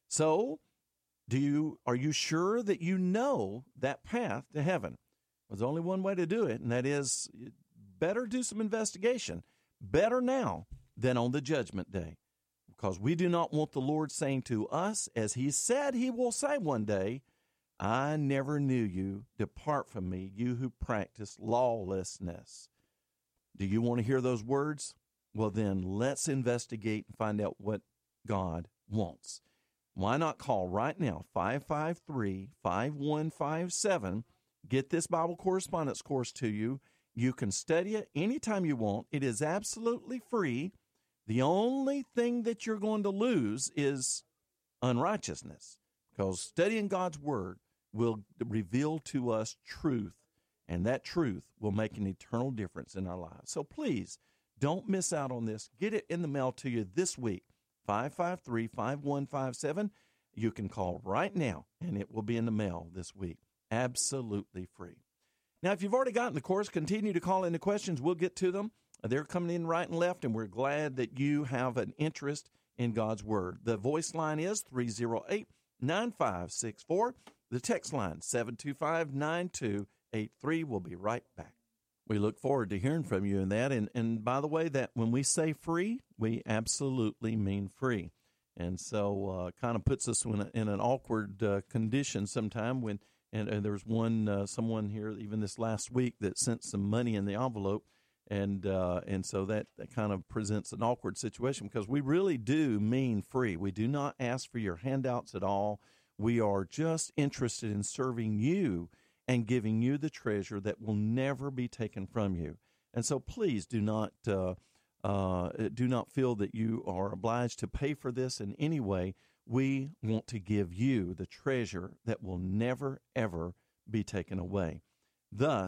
So, do you are you sure that you know that path to heaven? Well, there's only one way to do it, and that is better do some investigation. Better now than on the judgment day, because we do not want the Lord saying to us, as he said he will say one day, I never knew you. Depart from me, you who practice lawlessness. Do you want to hear those words? Well, then let's investigate and find out what God wants. Why not call right now, five five three, five one five seven. Get this Bible Correspondence Course to you. You can study it anytime you want. It is absolutely free. The only thing that you're going to lose is unrighteousness, because studying God's Word will reveal to us truth, and that truth will make an eternal difference in our lives. So please, don't miss out on this. Get it in the mail to you this week, five five three, five one five seven. You can call right now, and it will be in the mail this week. Absolutely free. Now, if you've already gotten the course, continue to call in the questions. We'll get to them. They're coming in right and left, and we're glad that you have an interest in God's Word. The voice line is three oh eight, nine five six four. The text line, seven two five, nine two eight three. We'll be right back. We look forward to hearing from you in that. And, and by the way, that when we say free, we absolutely mean free. And so uh, kind of puts us in, a, in an awkward uh, condition sometime when, and, and there was one, uh, someone here even this last week that sent some money in the envelope. And uh, and so that, that kind of presents an awkward situation, because we really do mean free. We do not ask for your handouts at all. We are just interested in serving you and giving you the treasure that will never be taken from you. And so please do not uh, uh, do not feel that you are obliged to pay for this in any way. We want to give you the treasure that will never, ever be taken away. Thus,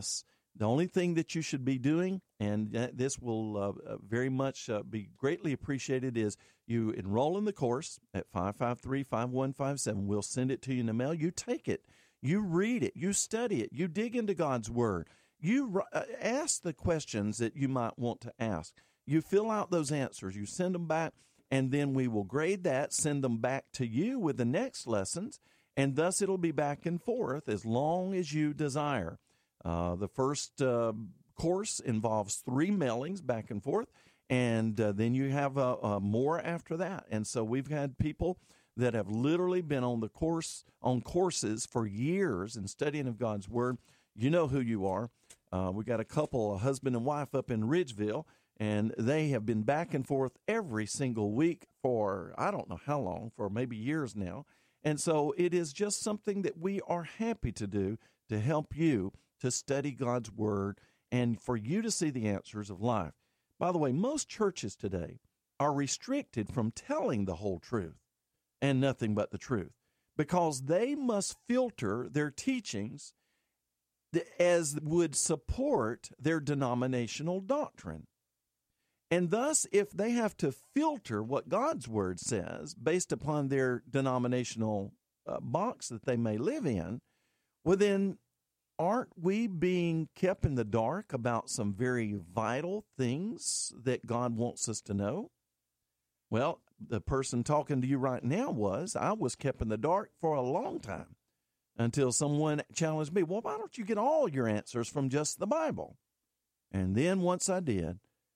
The only thing that you should be doing, and this will uh, very much uh, be greatly appreciated, is you enroll in the course at five five three, five one five seven. We'll send it to you in the mail. You take it. You read it. You study it. You dig into God's Word. You uh, ask the questions that you might want to ask. You fill out those answers. You send them back, and then we will grade that, send them back to you with the next lessons, and thus it'll be back and forth as long as you desire. Uh, the first uh, course involves three mailings back and forth, and uh, then you have uh, uh, more after that. And so we've had people that have literally been on the course on courses for years in studying of God's Word. You know who you are. Uh, we got a couple, a husband and wife up in Ridgeville, and they have been back and forth every single week for I don't know how long, for maybe years now. And so it is just something that we are happy to do to help you to study God's Word and for you to see the answers of life. By the way, most churches today are restricted from telling the whole truth and nothing but the truth because they must filter their teachings as would support their denominational doctrine. And thus, if they have to filter what God's Word says based upon their denominational uh, box that they may live in, well then, aren't we being kept in the dark about some very vital things that God wants us to know? Well, the person talking to you right now was, I was kept in the dark for a long time until someone challenged me, well, why don't you get all your answers from just the Bible? And then once I did,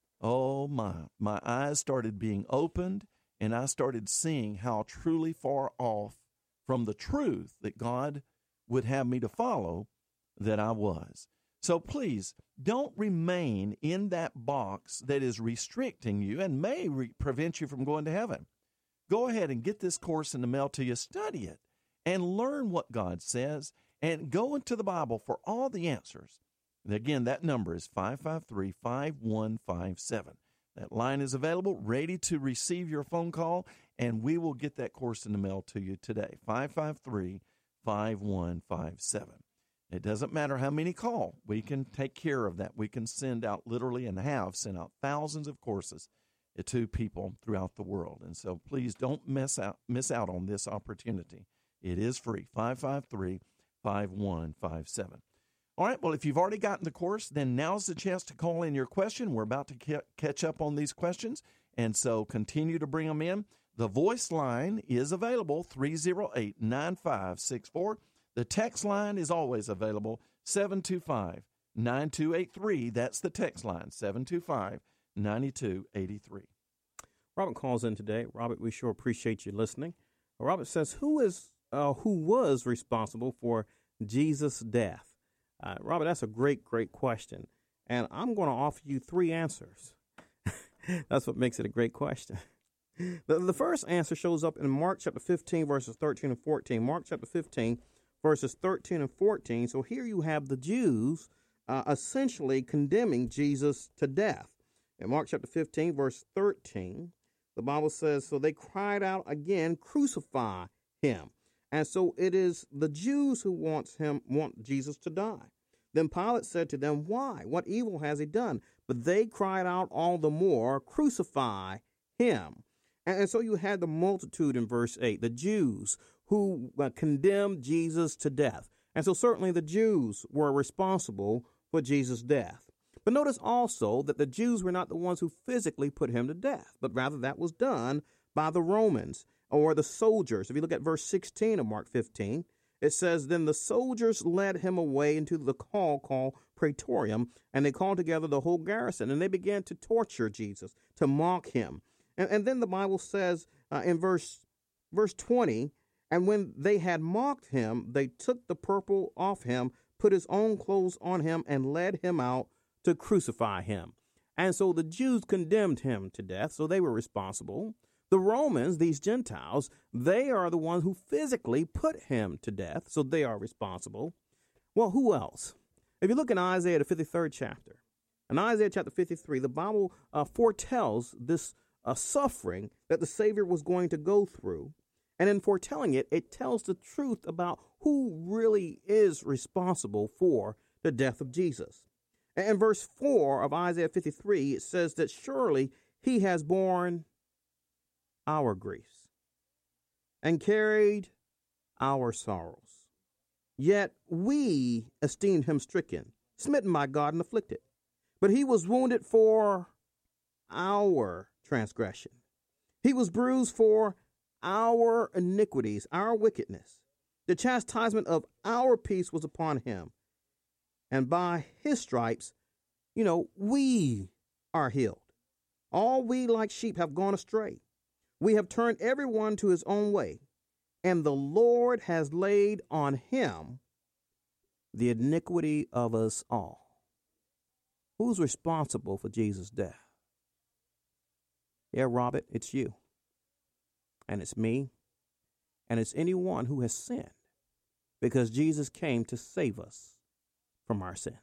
oh my, my eyes started being opened, and I started seeing how truly far off from the truth that God would have me to follow that I was. So please, don't remain in that box that is restricting you and may re- prevent you from going to heaven. Go ahead and get this course in the mail to you, study it, and learn what God says, and go into the Bible for all the answers. And again, that number is five five three, five one five seven. That line is available, ready to receive your phone call, and we will get that course in the mail to you today, five five three, five one five seven. It doesn't matter how many call. We can take care of that. We can send out literally and have sent out thousands of courses to people throughout the world. And so please don't miss out, miss out on this opportunity. It is free, five five three, five one five seven. All right, well, if you've already gotten the course, then now's the chance to call in your question. We're about to ca- catch up on these questions, and so continue to bring them in. The voice line is available, three oh eight, nine five six four. The text line is always available, seven two five, nine two eight three. That's the text line, seven two five, nine two eight three. Robert calls in today. Robert, we sure appreciate you listening. Robert says, who is uh, who was responsible for Jesus' death? Uh, Robert, that's a great, great question. And I'm going to offer you three answers. That's what makes it a great question. The, the first answer shows up in Mark chapter fifteen, verses thirteen and fourteen. Mark chapter fifteen, verses thirteen and fourteen. So here you have the Jews uh, essentially condemning Jesus to death. In Mark chapter fifteen, verse thirteen, the Bible says, so they cried out again, crucify him. And so it is the Jews who wants him, want Jesus to die. Then Pilate said to them, why? What evil has he done? But they cried out all the more, crucify him. And, and so you had the multitude in verse eight, the Jews who uh, condemned Jesus to death. And so certainly the Jews were responsible for Jesus' death. But notice also that the Jews were not the ones who physically put him to death, but rather that was done by the Romans or the soldiers. If you look at verse sixteen of Mark fifteen, it says, then the soldiers led him away into the hall called Praetorium, and they called together the whole garrison, and they began to torture Jesus, to mock him. And, and then the Bible says uh, in verse verse twenty, and when they had mocked him, they took the purple off him, put his own clothes on him, and led him out to crucify him. And so the Jews condemned him to death, so they were responsible. The Romans, these Gentiles, they are the ones who physically put him to death, so they are responsible. Well, who else? If you look in Isaiah, the fifty-third chapter, in Isaiah chapter fifty-three, the Bible uh, foretells this uh, suffering that the Savior was going to go through. And in foretelling it, it tells the truth about who really is responsible for the death of Jesus. And in verse four of Isaiah fifty-three, it says that surely he has borne our griefs and carried our sorrows. Yet we esteemed him stricken, smitten by God, and afflicted. But he was wounded for our transgression. He was bruised for our iniquities, our wickedness. The chastisement of our peace was upon him. And by his stripes, you know, we are healed. All we like sheep have gone astray. We have turned everyone to his own way. And the Lord has laid on him the iniquity of us all. Who's responsible for Jesus' death? Yeah, Robert, it's you. And it's me. And it's anyone who has sinned. Because Jesus came to save us from our sins.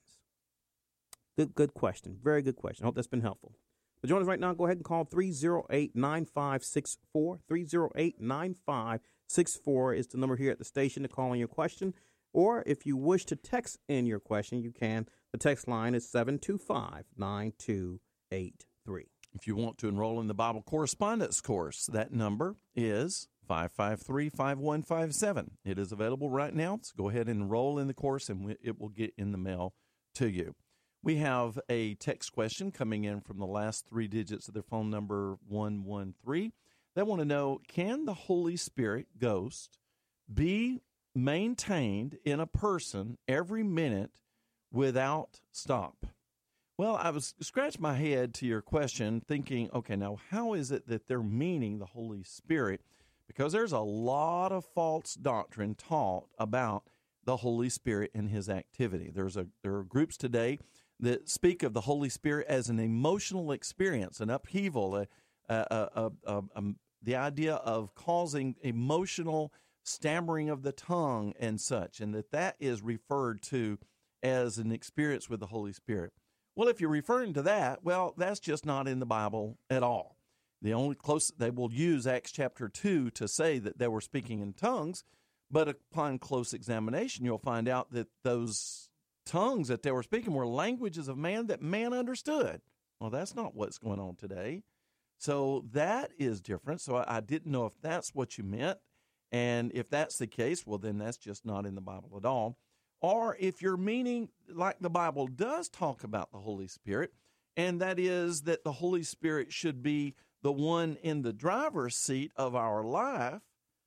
Good, good question. Very good question. I hope that's been helpful. So join us right now. Go ahead and call three oh eight, nine five six four. three oh eight, nine five six four is the number here at the station to call in your question. Or if you wish to text in your question, you can. The text line is seven two five, nine two eight three. If you want to enroll in the Bible Correspondence Course, that number is five five three, five one five seven. It is available right now, so go ahead and enroll in the course, and it will get in the mail to you. We have a text question coming in from the last three digits of their phone number, one one three. They want to know, can the Holy Spirit ghost be maintained in a person every minute without stop? Well, I was scratching my head to your question thinking, okay, now how is it that they're meaning the Holy Spirit? Because there's a lot of false doctrine taught about the Holy Spirit and his activity. There's a there are groups today that speak of the Holy Spirit as an emotional experience, an upheaval, a, a, a, a, a, the idea of causing emotional stammering of the tongue and such, and that that is referred to as an experience with the Holy Spirit. Well, if you're referring to that, well, that's just not in the Bible at all. The only close they will use Acts chapter two to say that they were speaking in tongues, but upon close examination, you'll find out that those tongues that they were speaking were languages of man that man understood. Well, that's not what's going on today. So that is different. So I, I didn't know if that's what you meant. And if that's the case, well, then that's just not in the Bible at all. Or if you're meaning, like the Bible does talk about the Holy Spirit, and that is that the Holy Spirit should be the one in the driver's seat of our life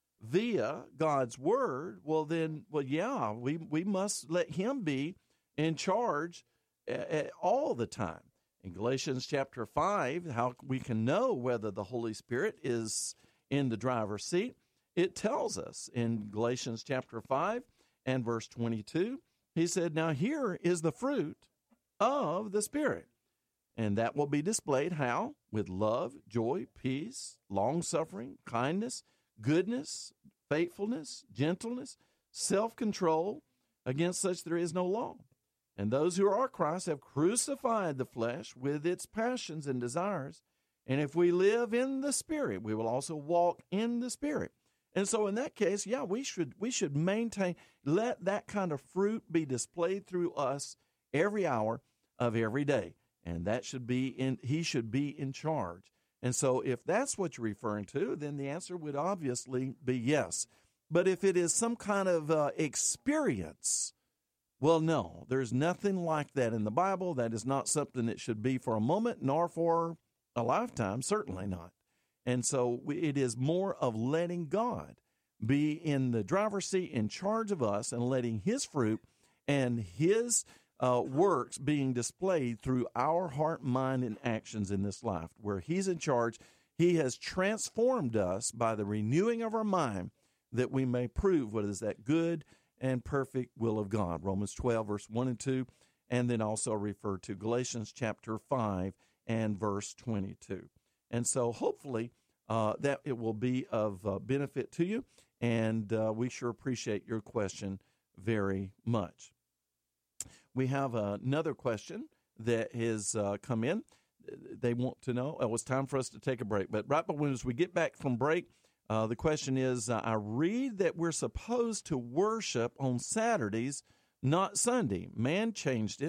via God's Word, well then, well, yeah, we, we must let him be in charge uh, all the time. In Galatians chapter five, how we can know whether the Holy Spirit is in the driver's seat, it tells us in Galatians chapter five and verse twenty-two, he said, now here is the fruit of the Spirit. And that will be displayed how? With love, joy, peace, long-suffering, kindness, goodness, faithfulness, gentleness, self-control. Against such there is no law. And those who are Christ have crucified the flesh with its passions and desires. And if we live in the Spirit, we will also walk in the Spirit. And so in that case, yeah, we should we should maintain, let that kind of fruit be displayed through us every hour of every day. And that should be in, he should be in charge. And so if that's what you're referring to, then the answer would obviously be yes. But if it is some kind of uh, experience, well, no, there's nothing like that in the Bible. That is not something that should be for a moment, nor for a lifetime, certainly not. And so it is more of letting God be in the driver's seat, in charge of us, and letting his fruit and his Uh, works being displayed through our heart, mind, and actions in this life. Where he's in charge, he has transformed us by the renewing of our mind that we may prove what is that good and perfect will of God. Romans twelve, verse one and two, and then also refer to Galatians chapter five and verse twenty-two. And so hopefully uh, that it will be of uh, benefit to you, and uh, we sure appreciate your question very much. We have another question that has uh, come in. They want to know, oh, it's time for us to take a break. But right when as we get back from break, uh, the question is, uh, I read that we're supposed to worship on Saturdays, not Sunday. Man changed it,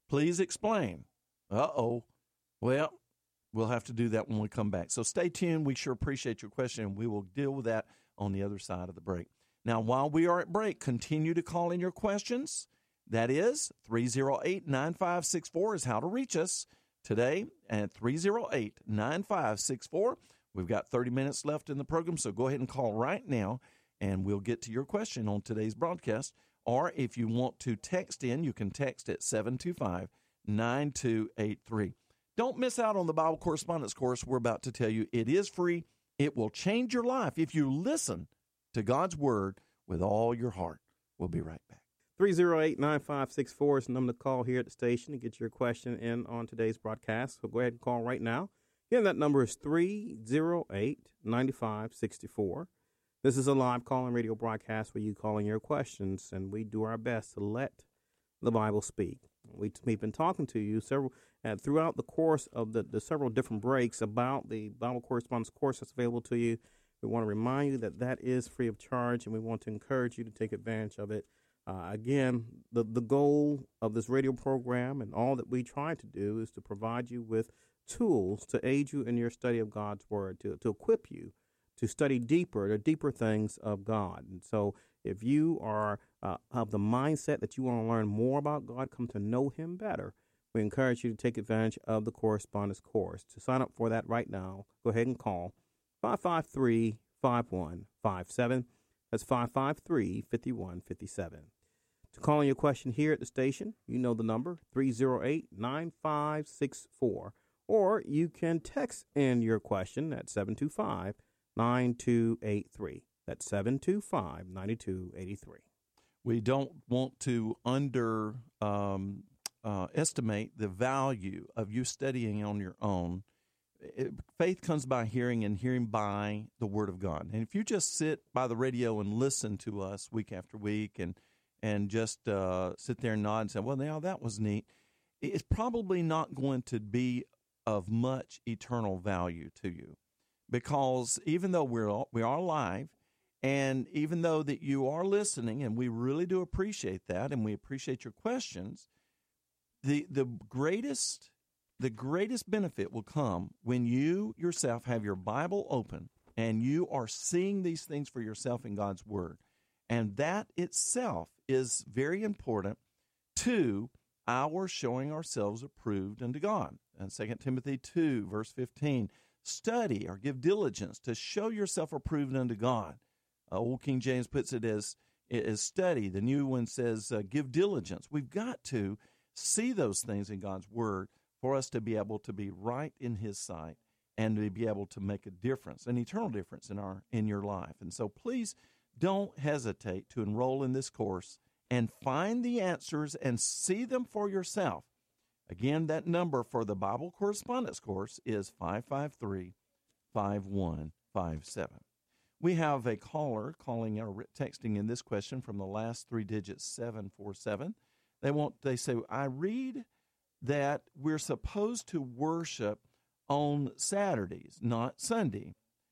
Please explain. Uh-oh. Well, we'll have to do that when we come back. So stay tuned. We sure appreciate your question, and we will deal with that on the other side of the break. Now, while we are at break, continue to call in your questions. That is three oh eight, nine five six four is how to reach us today at three oh eight, nine five six four. We've got thirty minutes left in the program, so go ahead and call right now, and we'll get to your question on today's broadcast. Or if you want to text in, you can text at seven two five, nine two eight three. Don't miss out on the Bible Correspondence Course we're about to tell you. It is free. It will change your life if you listen to God's Word with all your heart. We'll be right back. three oh eight, nine five six four is the number to call here at the station to get your question in on today's broadcast. So go ahead and call right now. Again, that number is three oh eight, nine five six four. This is a live call-in radio broadcast where you call in your questions, and we do our best to let the Bible speak. We, we've been talking to you several uh, throughout the course of the, the several different breaks about the Bible Correspondence Course that's available to you. We want to remind you that that is free of charge, and we want to encourage you to take advantage of it. Uh, again, the, the goal of this radio program and all that we try to do is to provide you with tools to aid you in your study of God's Word, to, to equip you to study deeper, the deeper things of God. And so if you are uh, of the mindset that you want to learn more about God, come to know Him better, we encourage you to take advantage of the Correspondence Course. To sign up for that right now, go ahead and call five five three, five one five seven. That's five five three, five one five seven. To call in your question here at the station, you know the number, three oh eight, nine five six four. Or you can text in your question at seven two five, nine two eight three. That's seven two five, nine two eight three. We don't want to under um, uh, estimate the value of you studying on your own. It, faith comes by hearing, and hearing by the Word of God. And if you just sit by the radio and listen to us week after week and and just uh, sit there and nod and say, well, now that was neat, it's probably not going to be of much eternal value to you. Because even though we're all, we are live, and even though that you are listening, and we really do appreciate that, and we appreciate your questions, the the greatest the greatest benefit will come when you yourself have your Bible open and you are seeing these things for yourself in God's Word. And that itself is very important to our showing ourselves approved unto God. And Second Timothy two, verse fifteen, study or give diligence to show yourself approved unto God. Uh, Old King James puts it as, as study. The new one says uh, give diligence. We've got to see those things in God's Word for us to be able to be right in His sight and to be able to make a difference, an eternal difference in our in your life. And so please don't hesitate to enroll in this course and find the answers and see them for yourself. Again, that number for the Bible Correspondence Course is five five three, five one five seven. We have a caller calling or texting in this question from the last three digits, seven four seven. They want. They say, I read that we're supposed to worship on Saturdays, not Sunday.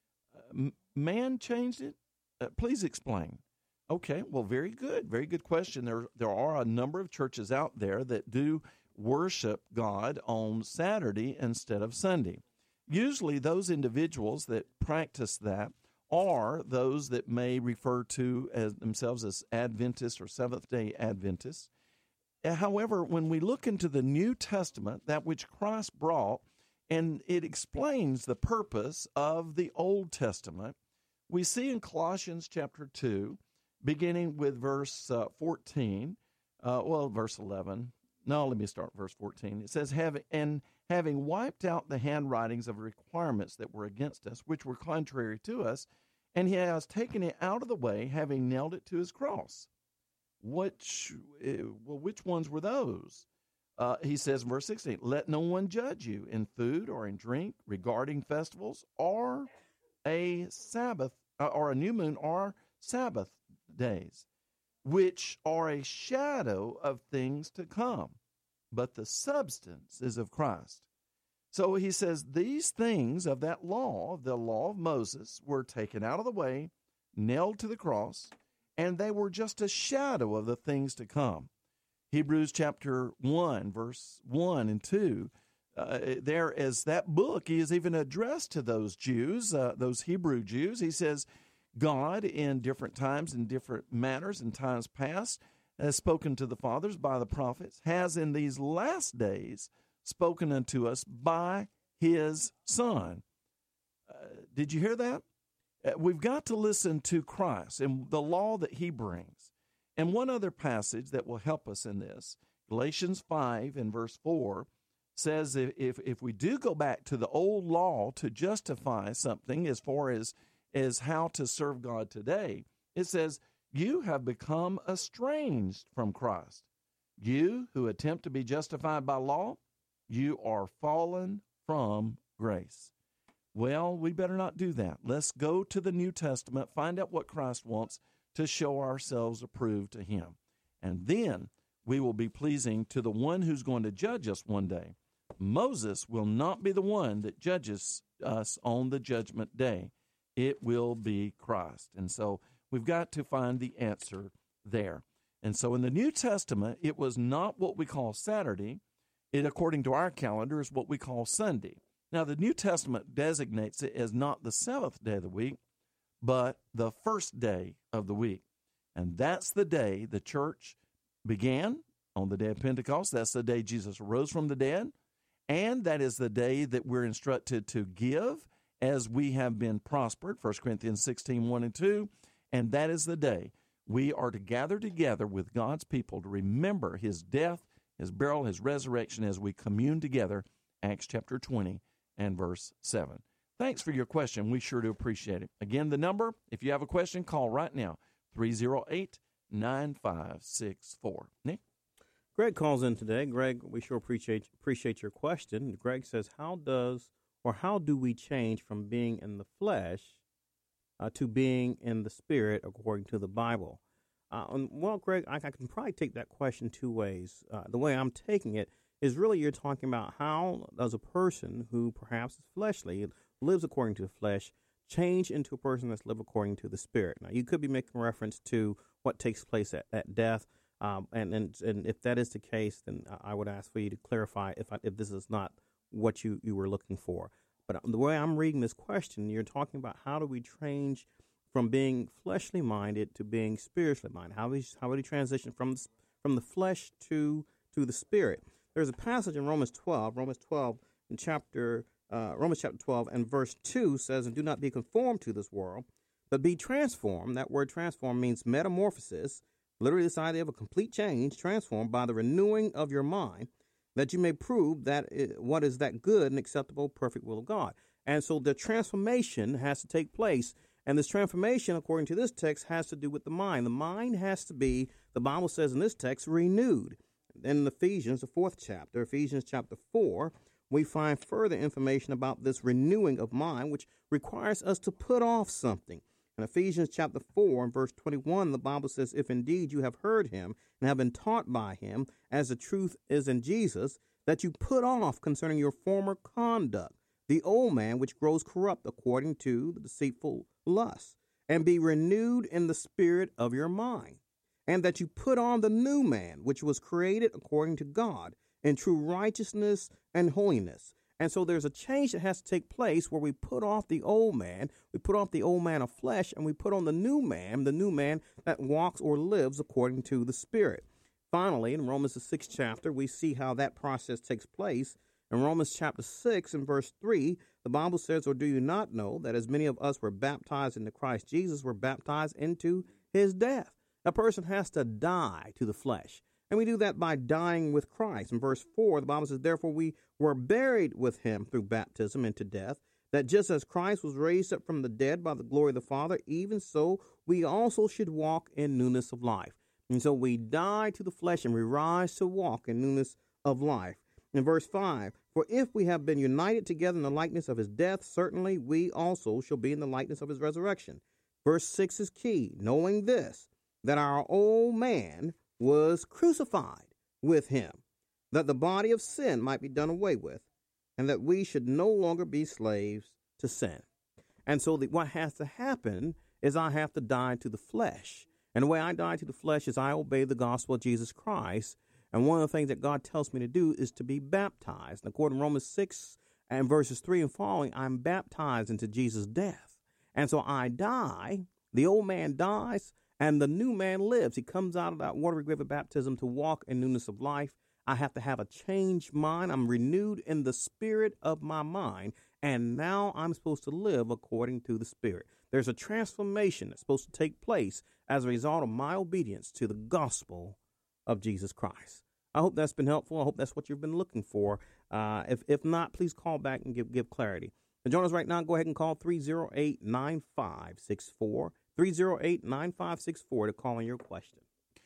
Uh, man changed it? Uh, please explain. Okay, well, very good. Very good question. There, there are a number of churches out there that do worship God on Saturday instead of Sunday. Usually those individuals that practice that are those that may refer to as themselves as Adventists or Seventh-day Adventists. However, when we look into the New Testament, that which Christ brought, and it explains the purpose of the Old Testament, we see in Colossians chapter two, beginning with verse uh, fourteen, uh, well, verse eleven. No, let me start verse fourteen. It says, having, and having wiped out the handwritings of requirements that were against us, which were contrary to us, and he has taken it out of the way, having nailed it to his cross. Which, well, which ones were those? Uh, he says in verse sixteen, let no one judge you in food or in drink, regarding festivals, or a Sabbath, uh, or a new moon, or Sabbath days, which are a shadow of things to come, but the substance is of Christ. So he says these things of that law, the law of Moses, were taken out of the way, nailed to the cross, and they were just a shadow of the things to come. Hebrews chapter one, verse one and two. Uh, there, as that book is even addressed to those Jews, uh, those Hebrew Jews, he says, God in different times, in different manners, in times past, has spoken to the fathers by the prophets, has in these last days spoken unto us by his Son. Uh, did you hear that? Uh, we've got to listen to Christ and the law that he brings. And one other passage that will help us in this, Galatians five and verse four, says if, if, if we do go back to the old law to justify something as far as, as how to serve God today, it says, you have become estranged from Christ. You who attempt to be justified by law, you are fallen from grace. Well, we better not do that. Let's go to the New Testament, find out what Christ wants to show ourselves approved to him. And then we will be pleasing to the one who's going to judge us one day. Moses will not be the one that judges us on the judgment day. It will be Christ. And so we've got to find the answer there. And so in the New Testament, it was not what we call Saturday. It, according to our calendar, is what we call Sunday. Now, the New Testament designates it as not the seventh day of the week, but the first day of the week. And that's the day the church began, on the day of Pentecost. That's the day Jesus rose from the dead. And that is the day that we're instructed to give as we have been prospered, First Corinthians sixteen, one and two. And that is the day we are to gather together with God's people to remember his death, his burial, his resurrection as we commune together, Acts chapter twenty and verse seven. Thanks for your question. We sure do appreciate it. Again, the number, if you have a question, call right now, three oh eight, nine five six four. Nick? Greg calls in today. Greg, we sure appreciate appreciate your question. Greg says, how does or how do we change from being in the flesh uh, to being in the spirit according to the Bible? Uh, and, well, Greg, I, I can probably take that question two ways. Uh, the way I'm taking it is really you're talking about how does a person who perhaps is fleshly, lives according to the flesh, change into a person that's lived according to the spirit. Now, you could be making reference to what takes place at, at death. Um, and, and and if that is the case, then I would ask for you to clarify if I, if this is not what you, you were looking for. But the way I'm reading this question, you're talking about how do we change from being fleshly minded to being spiritually minded? How we how do we transition from the, from the flesh to to the spirit? There's a passage in Romans twelve, Romans twelve, in chapter uh, Romans chapter twelve, and verse two says, "And do not be conformed to this world, but be transformed." That word "transform" means metamorphosis. Literally, this idea of a complete change, transformed by the renewing of your mind, that you may prove that it, what is that good and acceptable, perfect will of God. And so the transformation has to take place. And this transformation, according to this text, has to do with the mind. The mind has to be, the Bible says in this text, renewed. Then in Ephesians, the fourth chapter, Ephesians chapter four, we find further information about this renewing of mind, which requires us to put off something. In Ephesians chapter four and verse twenty-one, the Bible says, "If indeed you have heard him and have been taught by him, as the truth is in Jesus, that you put off concerning your former conduct the old man which grows corrupt according to the deceitful lusts, and be renewed in the spirit of your mind, and that you put on the new man which was created according to God in true righteousness and holiness." And so there's a change that has to take place where we put off the old man, we put off the old man of flesh, and we put on the new man, the new man that walks or lives according to the Spirit. Finally, in Romans the sixth chapter, we see how that process takes place. In Romans chapter six and verse three, the Bible says, "Or do you not know that as many of us were baptized into Christ Jesus were baptized into his death?" A person has to die to the flesh. And we do that by dying with Christ. In verse four, the Bible says, "Therefore we were buried with him through baptism into death, that just as Christ was raised up from the dead by the glory of the Father, even so we also should walk in newness of life." And so we die to the flesh and we rise to walk in newness of life. In verse five, "For if we have been united together in the likeness of his death, certainly we also shall be in the likeness of his resurrection." Verse six is key, "Knowing this, that our old man was crucified with him, that the body of sin might be done away with, and that we should no longer be slaves to sin." And so the, what has to happen is I have to die to the flesh. And the way I die to the flesh is I obey the gospel of Jesus Christ. And one of the things that God tells me to do is to be baptized. And according to Romans six and verses three and following, I'm baptized into Jesus' death. And so I die, the old man dies, and the new man lives. He comes out of that watery grave of baptism to walk in newness of life. I have to have a changed mind. I'm renewed in the spirit of my mind, and now I'm supposed to live according to the Spirit. There's a transformation that's supposed to take place as a result of my obedience to the gospel of Jesus Christ. I hope that's been helpful. I hope that's what you've been looking for. Uh, if if not, please call back and give give clarity. To join us right now, go ahead and call three oh eight, nine five six four, three oh eight, nine five six four to call on your question.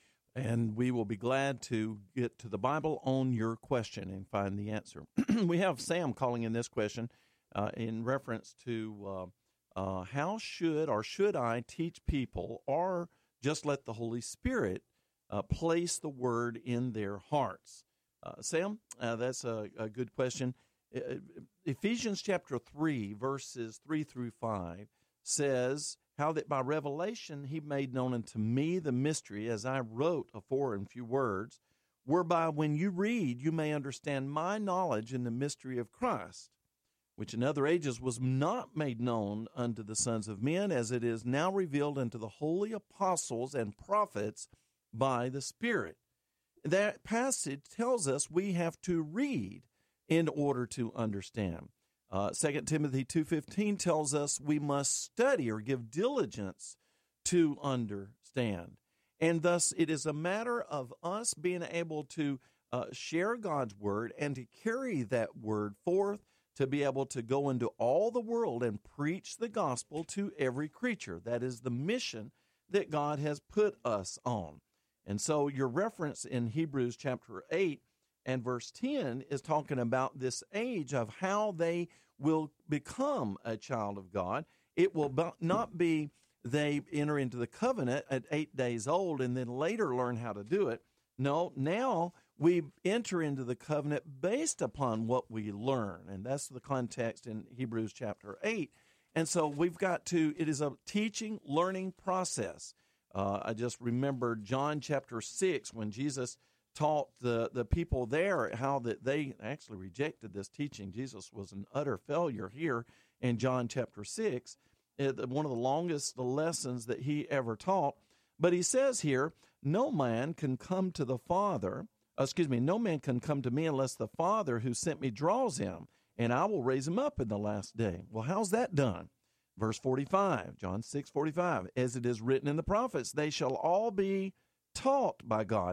And we will be glad to get to the Bible on your question and find the answer. We have Sam calling in this question uh, in reference to uh, uh, how should or should I teach people, or just let the Holy Spirit uh, place the word in their hearts? Uh, Sam, uh, that's a, a good question. Uh, Ephesians chapter three, verses three through five says, how that by revelation he made known unto me the mystery, as I wrote afore in few words, whereby when you read you may understand my knowledge in the mystery of Christ, which in other ages was not made known unto the sons of men, as it is now revealed unto the holy apostles and prophets by the Spirit. That passage tells us we have to read in order to understand. Uh, Second Timothy two fifteen tells us we must study or give diligence to understand. And thus it is a matter of us being able to uh, share God's word and to carry that word forth, to be able to go into all the world and preach the gospel to every creature. That is the mission that God has put us on. And so your reference in Hebrews chapter eight and verse ten is talking about this age of how they will become a child of God. It will not be they enter into the covenant at eight days old and then later learn how to do it. No, now we enter into the covenant based upon what we learn. And that's the context in Hebrews chapter eight. And so we've got to, it is a teaching, learning process. Uh, I just remember John chapter six when Jesus taught the, the people there how that they actually rejected this teaching. Jesus was an utter failure here in John chapter six, it, one of the longest lessons that he ever taught. But he says here, no man can come to the Father, excuse me, no man can come to me unless the Father who sent me draws him, and I will raise him up in the last day. Well, how's that done? Verse forty-five, John six forty-five, as it is written in the prophets, they shall all be taught by God.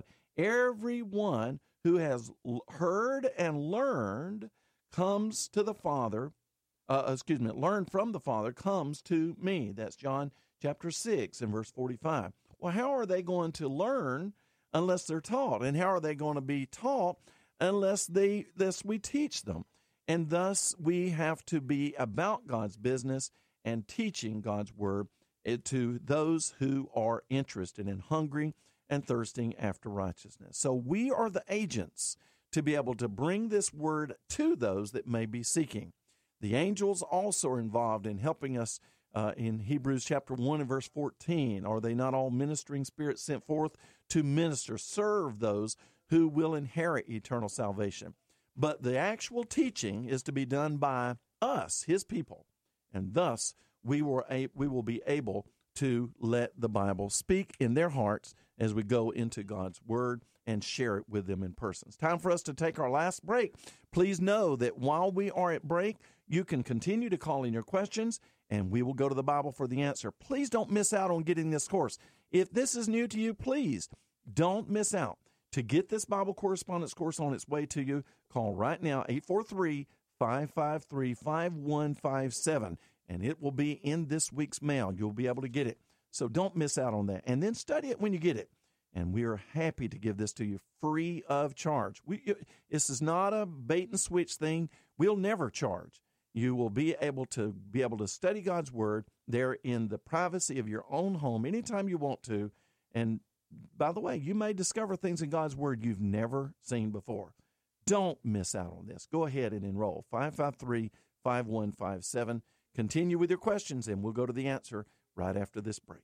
Everyone who has heard and learned comes to the Father, uh, excuse me, learned from the Father comes to me. That's John chapter six and verse forty-five. Well, how are they going to learn unless they're taught? And how are they going to be taught unless they, unless we teach them? And thus we have to be about God's business and teaching God's word to those who are interested and hungry and thirsting after righteousness. So we are the agents to be able to bring this word to those that may be seeking. The angels also are involved in helping us uh, in Hebrews chapter one and verse fourteen. Are they not all ministering spirits sent forth to minister, serve those who will inherit eternal salvation? But the actual teaching is to be done by us, his people. And thus we will, a- we will be able to let the Bible speak in their hearts as we go into God's word and share it with them in person. It's time for us to take our last break. Please know that while we are at break, you can continue to call in your questions, and we will go to the Bible for the answer. Please don't miss out on getting this course. If this is new to you, please don't miss out. To get this Bible correspondence course on its way to you, call right now, eight four three, five five three, five one five seven, and it will be in this week's mail. You'll be able to get it. So don't miss out on that. And then study it when you get it. And we are happy to give this to you free of charge. We, this is not a bait and switch thing. We'll never charge. You will be able to be able to study God's word there in the privacy of your own home anytime you want to. And by the way, you may discover things in God's word you've never seen before. Don't miss out on this. Go ahead and enroll. five five three, five one five seven. Continue with your questions, and we'll go to the answer right after this break.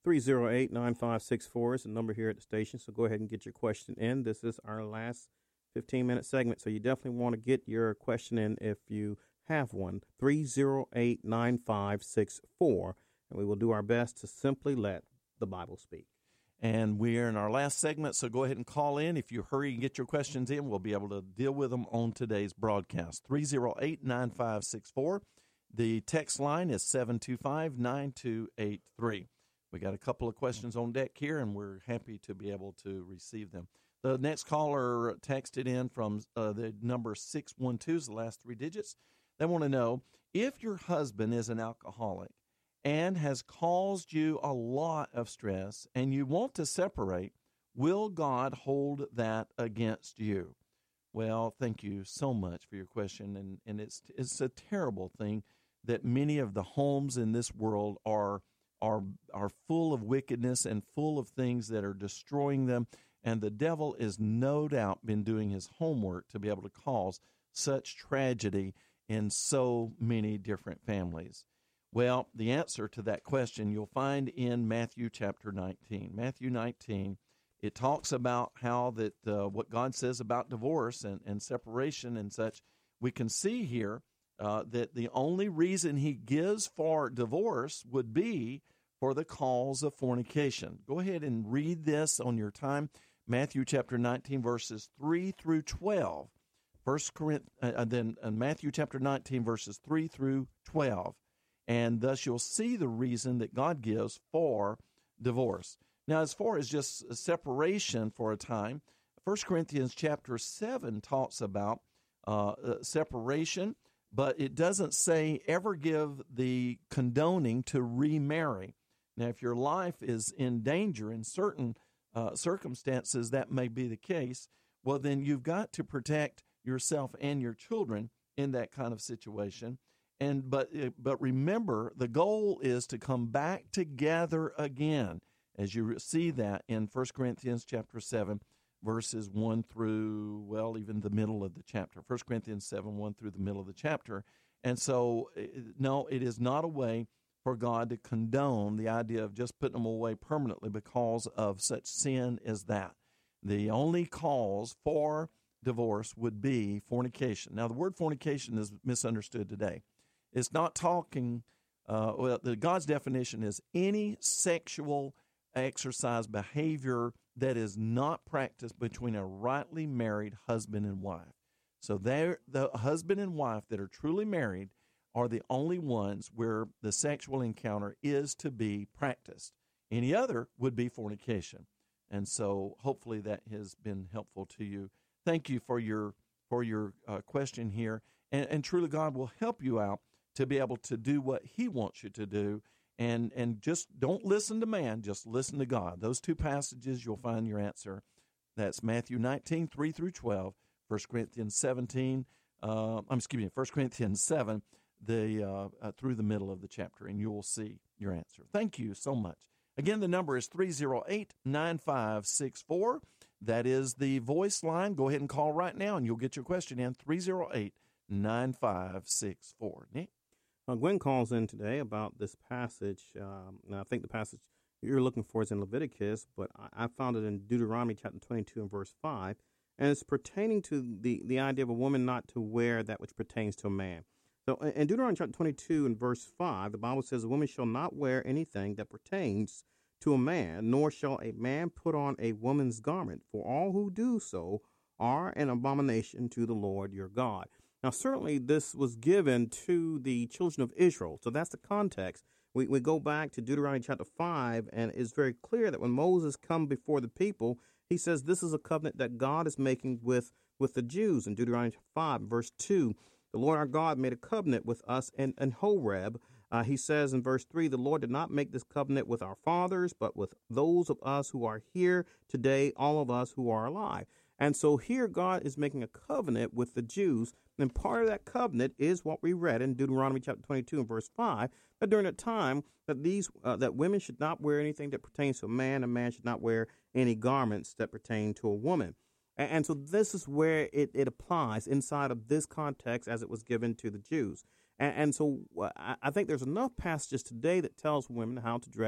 three oh eight, nine five six four is the number here at the station, so go ahead and get your question in. This is our last fifteen-minute segment, so you definitely want to get your question in if you have one. three oh eight, nine five six four, and we will do our best to simply let the Bible speak. And we're in our last segment, so go ahead and call in. If you hurry and get your questions in, we'll be able to deal with them on today's broadcast. three oh eight, nine five six four. The text line is seven two five, nine two eight three. We got a couple of questions on deck here, and we're happy to be able to receive them. The next caller texted in from uh, the number six one two, is the last three digits. They want to know, if your husband is an alcoholic and has caused you a lot of stress and you want to separate, will God hold that against you? Well, thank you so much for your question, and, and it's it's a terrible thing that many of the homes in this world are are are full of wickedness and full of things that are destroying them, and the devil is no doubt been doing his homework to be able to cause such tragedy in so many different families. Well, the answer to that question you'll find in Matthew chapter nineteen. Matthew nineteen, it talks about how that uh, what God says about divorce and, and separation and such. We can see here uh, that the only reason he gives for divorce would be for the cause of fornication. Go ahead and read this on your time. Matthew chapter nineteen, verses three through twelve. First Corinthians, uh, then uh, Matthew chapter nineteen, verses three through twelve. And thus you'll see the reason that God gives for divorce. Now, as far as just separation for a time, First Corinthians chapter seven talks about uh, uh, separation, but it doesn't say ever give the condoning to remarry. Now, if your life is in danger in certain uh, circumstances, that may be the case. Well, then you've got to protect yourself and your children in that kind of situation. And but but remember, the goal is to come back together again, as you see that in First Corinthians chapter seven, verses one through, well, even the middle of the chapter. First Corinthians seven, one through the middle of the chapter. And so, no, it is not a way for God to condone the idea of just putting them away permanently because of such sin as that. The only cause for divorce would be fornication. Now, the word fornication is misunderstood today. It's not talking, uh, well, the, God's definition is any sexual exercise behavior that is not practiced between a rightly married husband and wife. So the husband and wife that are truly married are the only ones where the sexual encounter is to be practiced. Any other would be fornication. And so hopefully that has been helpful to you. Thank you for your for your uh, question here. And, and truly God will help you out to be able to do what he wants you to do. And and just don't listen to man, just listen to God. Those two passages, you'll find your answer. That's Matthew nineteen, three through twelve, First Corinthians seventeen, uh, I'm excuse me, First Corinthians seven, the uh, uh, through the middle of the chapter, and you will see your answer. Thank you so much. Again, the number is three oh eight, nine five six four. That is the voice line. Go ahead and call right now, and you'll get your question in, three oh eight, nine five six four. Nick? Uh, Gwen calls in today about this passage. Um, and I think the passage you're looking for is in Leviticus, but I, I found it in Deuteronomy chapter twenty-two and verse five. And it's pertaining to the, the idea of a woman not to wear that which pertains to a man. So in Deuteronomy chapter twenty-two and verse five, the Bible says, a woman shall not wear anything that pertains to a man, nor shall a man put on a woman's garment, for all who do so are an abomination to the Lord your God. Now, certainly this was given to the children of Israel, so that's the context. We, we go back to Deuteronomy chapter five, and it's very clear that when Moses come before the people, he says this is a covenant that God is making with, with the Jews. In Deuteronomy five, verse two, the Lord our God made a covenant with us in, in Horeb. Uh, he says in verse three, the Lord did not make this covenant with our fathers, but with those of us who are here today, all of us who are alive. And so here God is making a covenant with the Jews. And part of that covenant is what we read in Deuteronomy chapter twenty-two and verse five, that during that time that these uh, that women should not wear anything that pertains to a man, and man should not wear any garments that pertain to a woman. And, and so this is where it, it applies inside of this context as it was given to the Jews. And, and so uh, I think there's enough passages today that tells women how to dress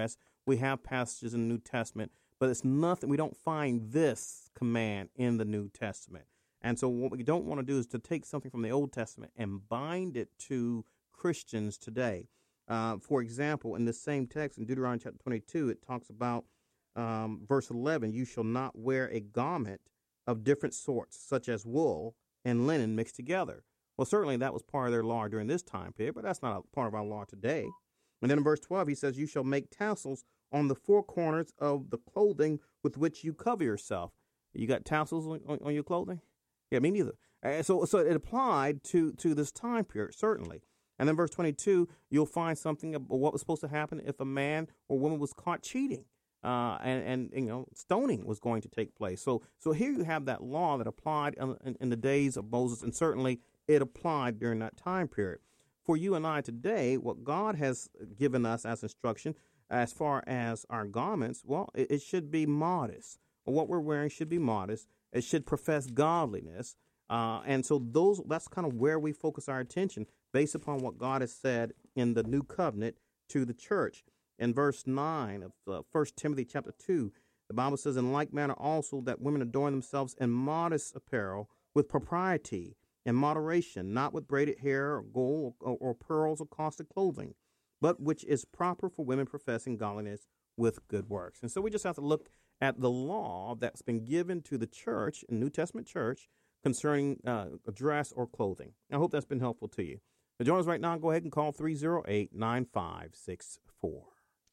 We have passages in the New Testament, but it's nothing. We don't find this command in the New Testament. And so what we don't want to do is to take something from the Old Testament and bind it to Christians today. Uh, for example, in the same text in Deuteronomy chapter twenty-two, it talks about um, verse eleven, you shall not wear a garment of different sorts, such as wool and linen mixed together. Well, certainly that was part of their law during this time period, but that's not a part of our law today. And then in verse twelve, he says, you shall make tassels on the four corners of the clothing with which you cover yourself. You got tassels on, on, on your clothing? Yeah, me neither. Uh, so, so it applied to, to this time period, certainly. And then verse twenty-two, you'll find something about what was supposed to happen if a man or woman was caught cheating. Uh, and, and, you know, stoning was going to take place. So so here you have that law that applied in, in, in the days of Moses, and certainly it applied during that time period. For you and I today, what God has given us as instruction as far as our garments, well, it, it should be modest. What we're wearing should be modest. It should profess godliness. Uh, and so those that's kind of where we focus our attention based upon what God has said in the new covenant to the church. In verse nine of uh, First Timothy chapter two, the Bible says, in like manner also that women adorn themselves in modest apparel with propriety and moderation, not with braided hair or gold or, or pearls or costly clothing, but which is proper for women professing godliness with good works. And so we just have to look at the law that's been given to the church, New Testament church, concerning uh, dress or clothing. I hope that's been helpful to you. Now, join us right now. Go ahead and call three oh eight, nine five six four.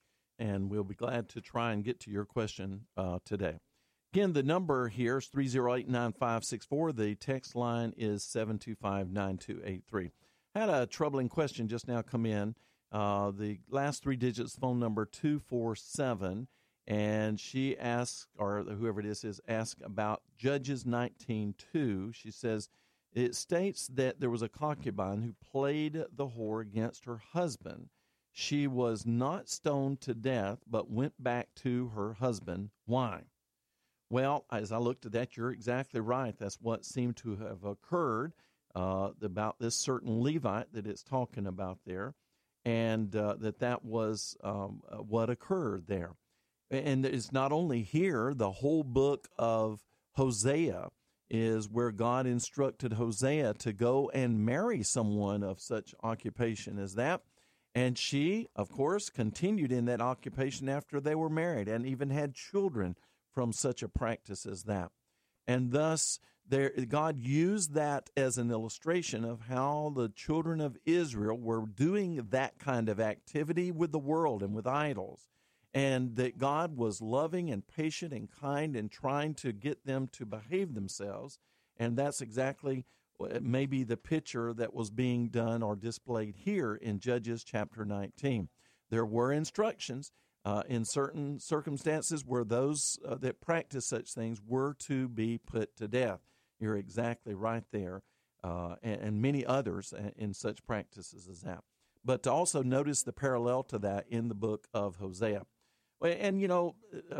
And we'll be glad to try and get to your question uh, today. Again, the number here is three oh eight, nine five six four. The text line is seven two five, nine two eight three. Had a troubling question just now come in. Uh, the last three digits, phone number two four seven. And she asks, or whoever it is, is asked about Judges nineteen two. She says, it states that there was a concubine who played the whore against her husband. She was not stoned to death, but went back to her husband. Why? Well, as I looked at that, you're exactly right. That's what seemed to have occurred uh, about this certain Levite that it's talking about there, and uh, that that was um, what occurred there. And it's not only here, the whole book of Hosea is where God instructed Hosea to go and marry someone of such occupation as that. And she, of course, continued in that occupation after they were married and even had children from such a practice as that. And thus, there, God used that as an illustration of how the children of Israel were doing that kind of activity with the world and with idols. And that God was loving and patient and kind and trying to get them to behave themselves. And that's exactly maybe the picture that was being done or displayed here in Judges chapter nineteen. There were instructions uh, in certain circumstances where those uh, that practice such things were to be put to death. You're exactly right there, uh, and, and many others in such practices as that. But to also notice the parallel to that in the book of Hosea. And, you know,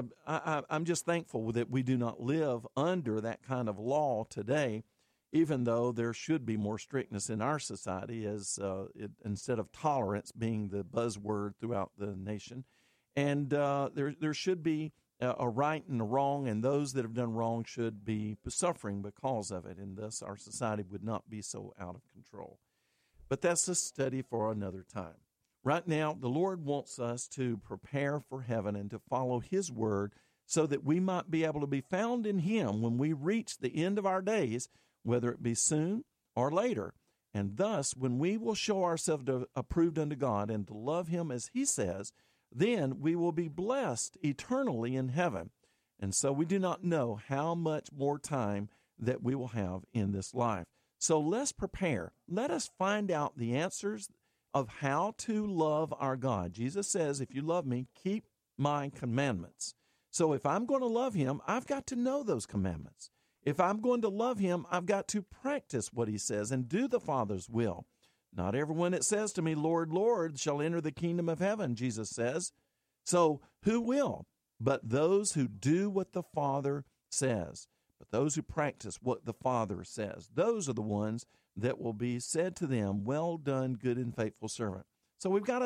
I, I'm just thankful that we do not live under that kind of law today, even though there should be more strictness in our society as uh, it, instead of tolerance being the buzzword throughout the nation. And uh, there there should be a, a right and a wrong, and those that have done wrong should be suffering because of it, and thus our society would not be so out of control. But that's a study for another time. Right now, the Lord wants us to prepare for heaven and to follow His word so that we might be able to be found in Him when we reach the end of our days, whether it be soon or later. And thus, when we will show ourselves to, approved unto God and to love Him as He says, then we will be blessed eternally in heaven. And so we do not know how much more time that we will have in this life. So let's prepare. Let us find out the answers of how to love our God. Jesus says, if you love me, keep my commandments. So if I'm going to love Him, I've got to know those commandments. If I'm going to love Him, I've got to practice what He says and do the Father's will. Not everyone that says to me, Lord, Lord, shall enter the kingdom of heaven, Jesus says. So who will? But those who do what the Father says. But those who practice what the Father says. Those are the ones that will be said to them, well done, good and faithful servant. So we've got to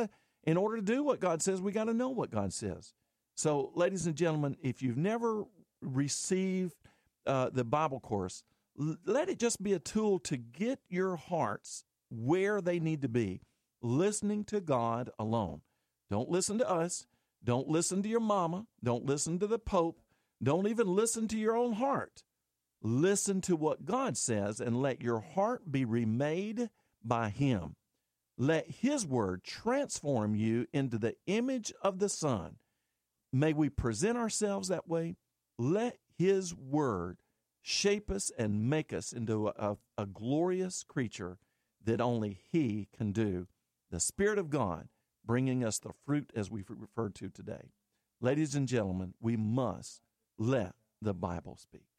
In order to do what God says, we got to know what God says. So, ladies and gentlemen, if you've never received uh, the Bible course, l- let it just be a tool to get your hearts where they need to be, listening to God alone. Don't listen to us. Don't listen to your mama. Don't listen to the Pope. Don't even listen to your own heart. Listen to what God says and let your heart be remade by Him. Let His word transform you into the image of the Son. May we present ourselves that way. Let His word shape us and make us into a, a, a glorious creature that only He can do. The Spirit of God bringing us the fruit as we've referred to today. Ladies and gentlemen, we must let the Bible speak.